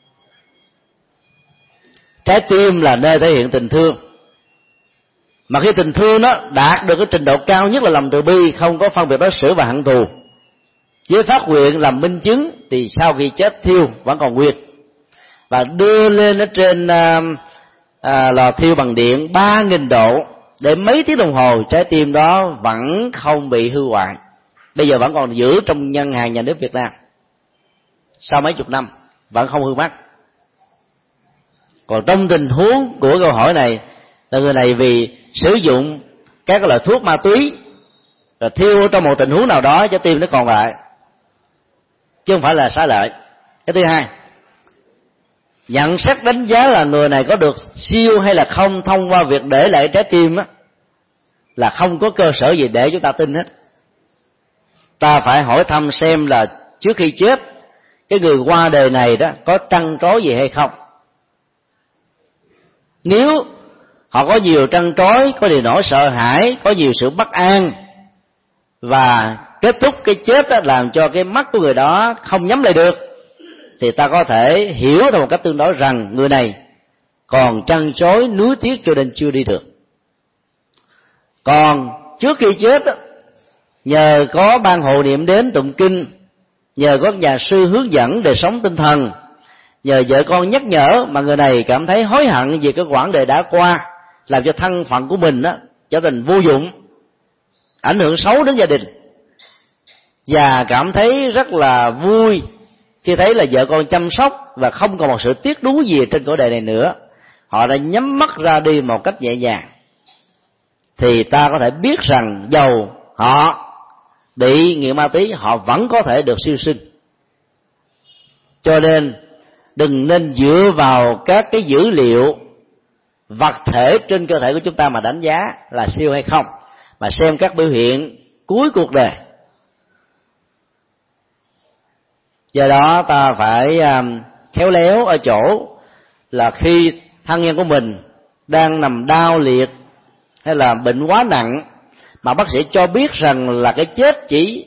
Trái tim là nơi thể hiện tình thương, mà khi tình thương nó đạt được cái trình độ cao nhất là lòng từ bi, không có phân biệt đối xử và hận thù, với phát nguyện làm minh chứng, thì sau khi chết thiêu vẫn còn nguyên, và đưa lên ở trên à, à, lò thiêu bằng điện ba nghìn độ để mấy tiếng đồng hồ, trái tim đó vẫn không bị hư hoại. Bây giờ vẫn còn giữ trong ngân hàng nhà nước Việt Nam, sau mấy chục năm vẫn không hư mất. Còn trong tình huống của câu hỏi này, là người này vì sử dụng các loại thuốc ma túy rồi thiêu trong một tình huống nào đó, trái tim nó còn lại, chứ không phải là xá lợi. Cái thứ hai, nhận xét đánh giá là người này có được siêu hay là không thông qua việc để lại trái tim á, là không có cơ sở gì để chúng ta tin hết. Ta phải hỏi thăm xem là trước khi chết, cái người qua đời này đó có trăn trối gì hay không. Nếu họ có nhiều trăn trối, có điều nỗi sợ hãi, có nhiều sự bất an, và kết thúc cái chết đó làm cho cái mắt của người đó không nhắm lại được, thì ta có thể hiểu theo một cách tương đối rằng người này còn trăn trối nuối tiếc cho nên chưa đi được. Còn trước khi chết đó, nhờ có ban hộ niệm đến tụng kinh, nhờ có nhà sư hướng dẫn đời sống tinh thần, nhờ vợ con nhắc nhở, mà người này cảm thấy hối hận về cái quãng đời đã qua, làm cho thân phận của mình đó trở thành vô dụng, ảnh hưởng xấu đến gia đình, và cảm thấy rất là vui khi thấy là vợ con chăm sóc và không còn một sự tiếc nuối gì trên cõi đời này nữa. Họ đã nhắm mắt ra đi một cách nhẹ nhàng, thì ta có thể biết rằng dầu họ bị nghiện ma túy, họ vẫn có thể được siêu sinh. Cho nên đừng nên dựa vào các cái dữ liệu vật thể trên cơ thể của chúng ta mà đánh giá là siêu hay không, mà xem các biểu hiện cuối cuộc đời. Do đó ta phải um, khéo léo ở chỗ là khi thân nhân của mình đang nằm đau liệt hay là bệnh quá nặng, mà bác sĩ cho biết rằng là cái chết chỉ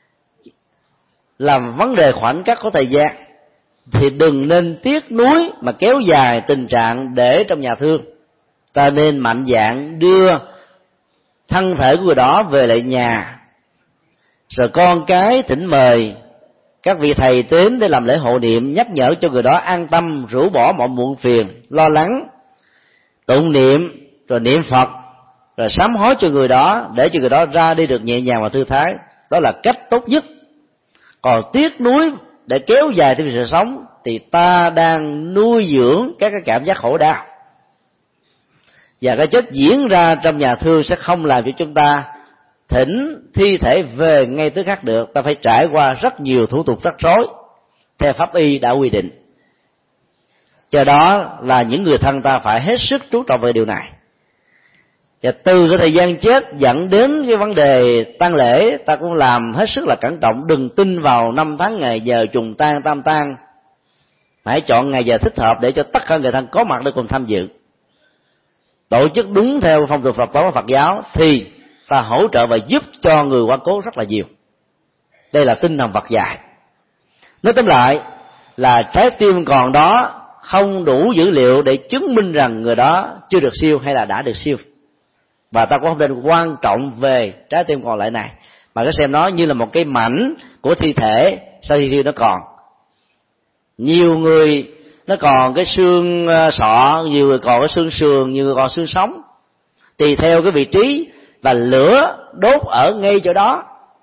là vấn đề khoảnh khắc của thời gian, thì đừng nên tiếc nuối mà kéo dài tình trạng để trong nhà thương. Ta nên mạnh dạn đưa thân thể của người đó về lại nhà, rồi con cái thỉnh mời các vị thầy đến để làm lễ hộ niệm, nhắc nhở cho người đó an tâm, rũ bỏ mọi muộn phiền, lo lắng, tụng niệm, rồi niệm Phật, rồi sám hối cho người đó, để cho người đó ra đi được nhẹ nhàng và thư thái. Đó là cách tốt nhất. Còn tiếc nuối để kéo dài thêm sự sống, thì ta đang nuôi dưỡng các cái cảm giác khổ đau, và cái chết diễn ra trong nhà thương sẽ không làm cho chúng ta thỉnh thi thể về ngay tức khắc được. Ta phải trải qua rất nhiều thủ tục rắc rối theo pháp y đã quy định. Do đó là những người thân ta phải hết sức chú trọng về điều này. Và từ cái thời gian chết dẫn đến cái vấn đề tang lễ, ta cũng làm hết sức là cẩn trọng. Đừng tin vào năm tháng ngày giờ trùng tang tam tang, hãy chọn ngày giờ thích hợp để cho tất cả người thân có mặt để cùng tham dự. Tổ chức đúng theo phong tục Phật giáo và Phật giáo thì ta hỗ trợ và giúp cho người qua cố rất là nhiều. Đây là tinh thần Phật dạy. Nói tóm lại là trái tim còn đó không đủ dữ liệu để chứng minh rằng người đó chưa được siêu hay là đã được siêu, và ta cũng không nên quan trọng về trái tim còn lại này, mà cứ xem nó như là một cái mảnh của thi thể sau khi thiêu nó còn. Nhiều người nó còn cái xương sọ, nhiều người còn cái xương sườn, nhiều người còn xương sống, tùy theo cái vị trí và lửa đốt ở ngay chỗ đó.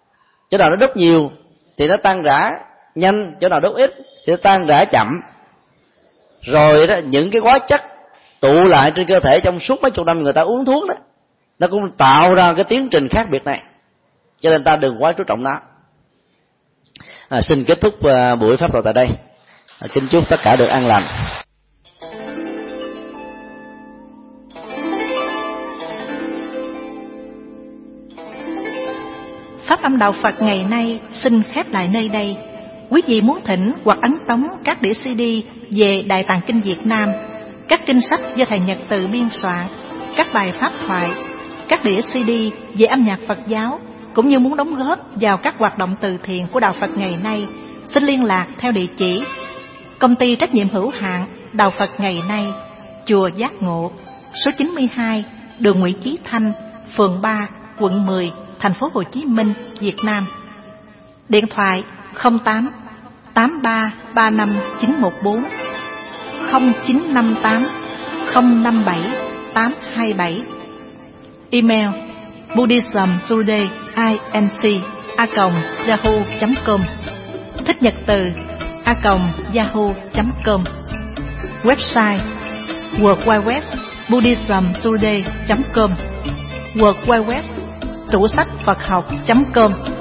chỗ nào nó đốt nhiều thì nó tan rã nhanh, chỗ nào đốt ít thì nó tan rã chậm. Rồi đó, những cái hóa chất tụ lại trên cơ thể trong suốt mấy chục năm người ta uống thuốc đó, nó cũng tạo ra cái tiến trình khác biệt này, cho nên ta đừng quá chú trọng nó. À, xin kết thúc uh, buổi pháp thoại tại đây. À, kính chúc tất cả được an lành. Pháp âm Đạo Phật ngày nay xin khép lại nơi đây. Quý vị muốn thỉnh hoặc ấn tống các đĩa xê đê về Đại Tạng Kinh Việt Nam, các kinh sách do thầy Nhật Từ biên soạn, các bài pháp thoại, các đĩa xê đê về âm nhạc Phật giáo, cũng như muốn đóng góp vào các hoạt động từ thiện của Đạo Phật ngày nay, xin liên lạc theo địa chỉ Công ty trách nhiệm hữu hạn Đạo Phật ngày nay, Chùa Giác Ngộ, số chín mươi hai, đường Nguyễn Chí Thanh, phường ba, quận mười, thành phố Hồ Chí Minh, Việt Nam. Điện thoại không tám tám ba ba năm chín một bốn, không chín năm tám không năm bảy tám hai bảy. Email buddhismtoday inc a còng yahoo chấm com, thích nhật từ a còng yahoo chấm com. Website world wide web buddhismtoday chấm com, world wide web tủ sách Phật học chấm com.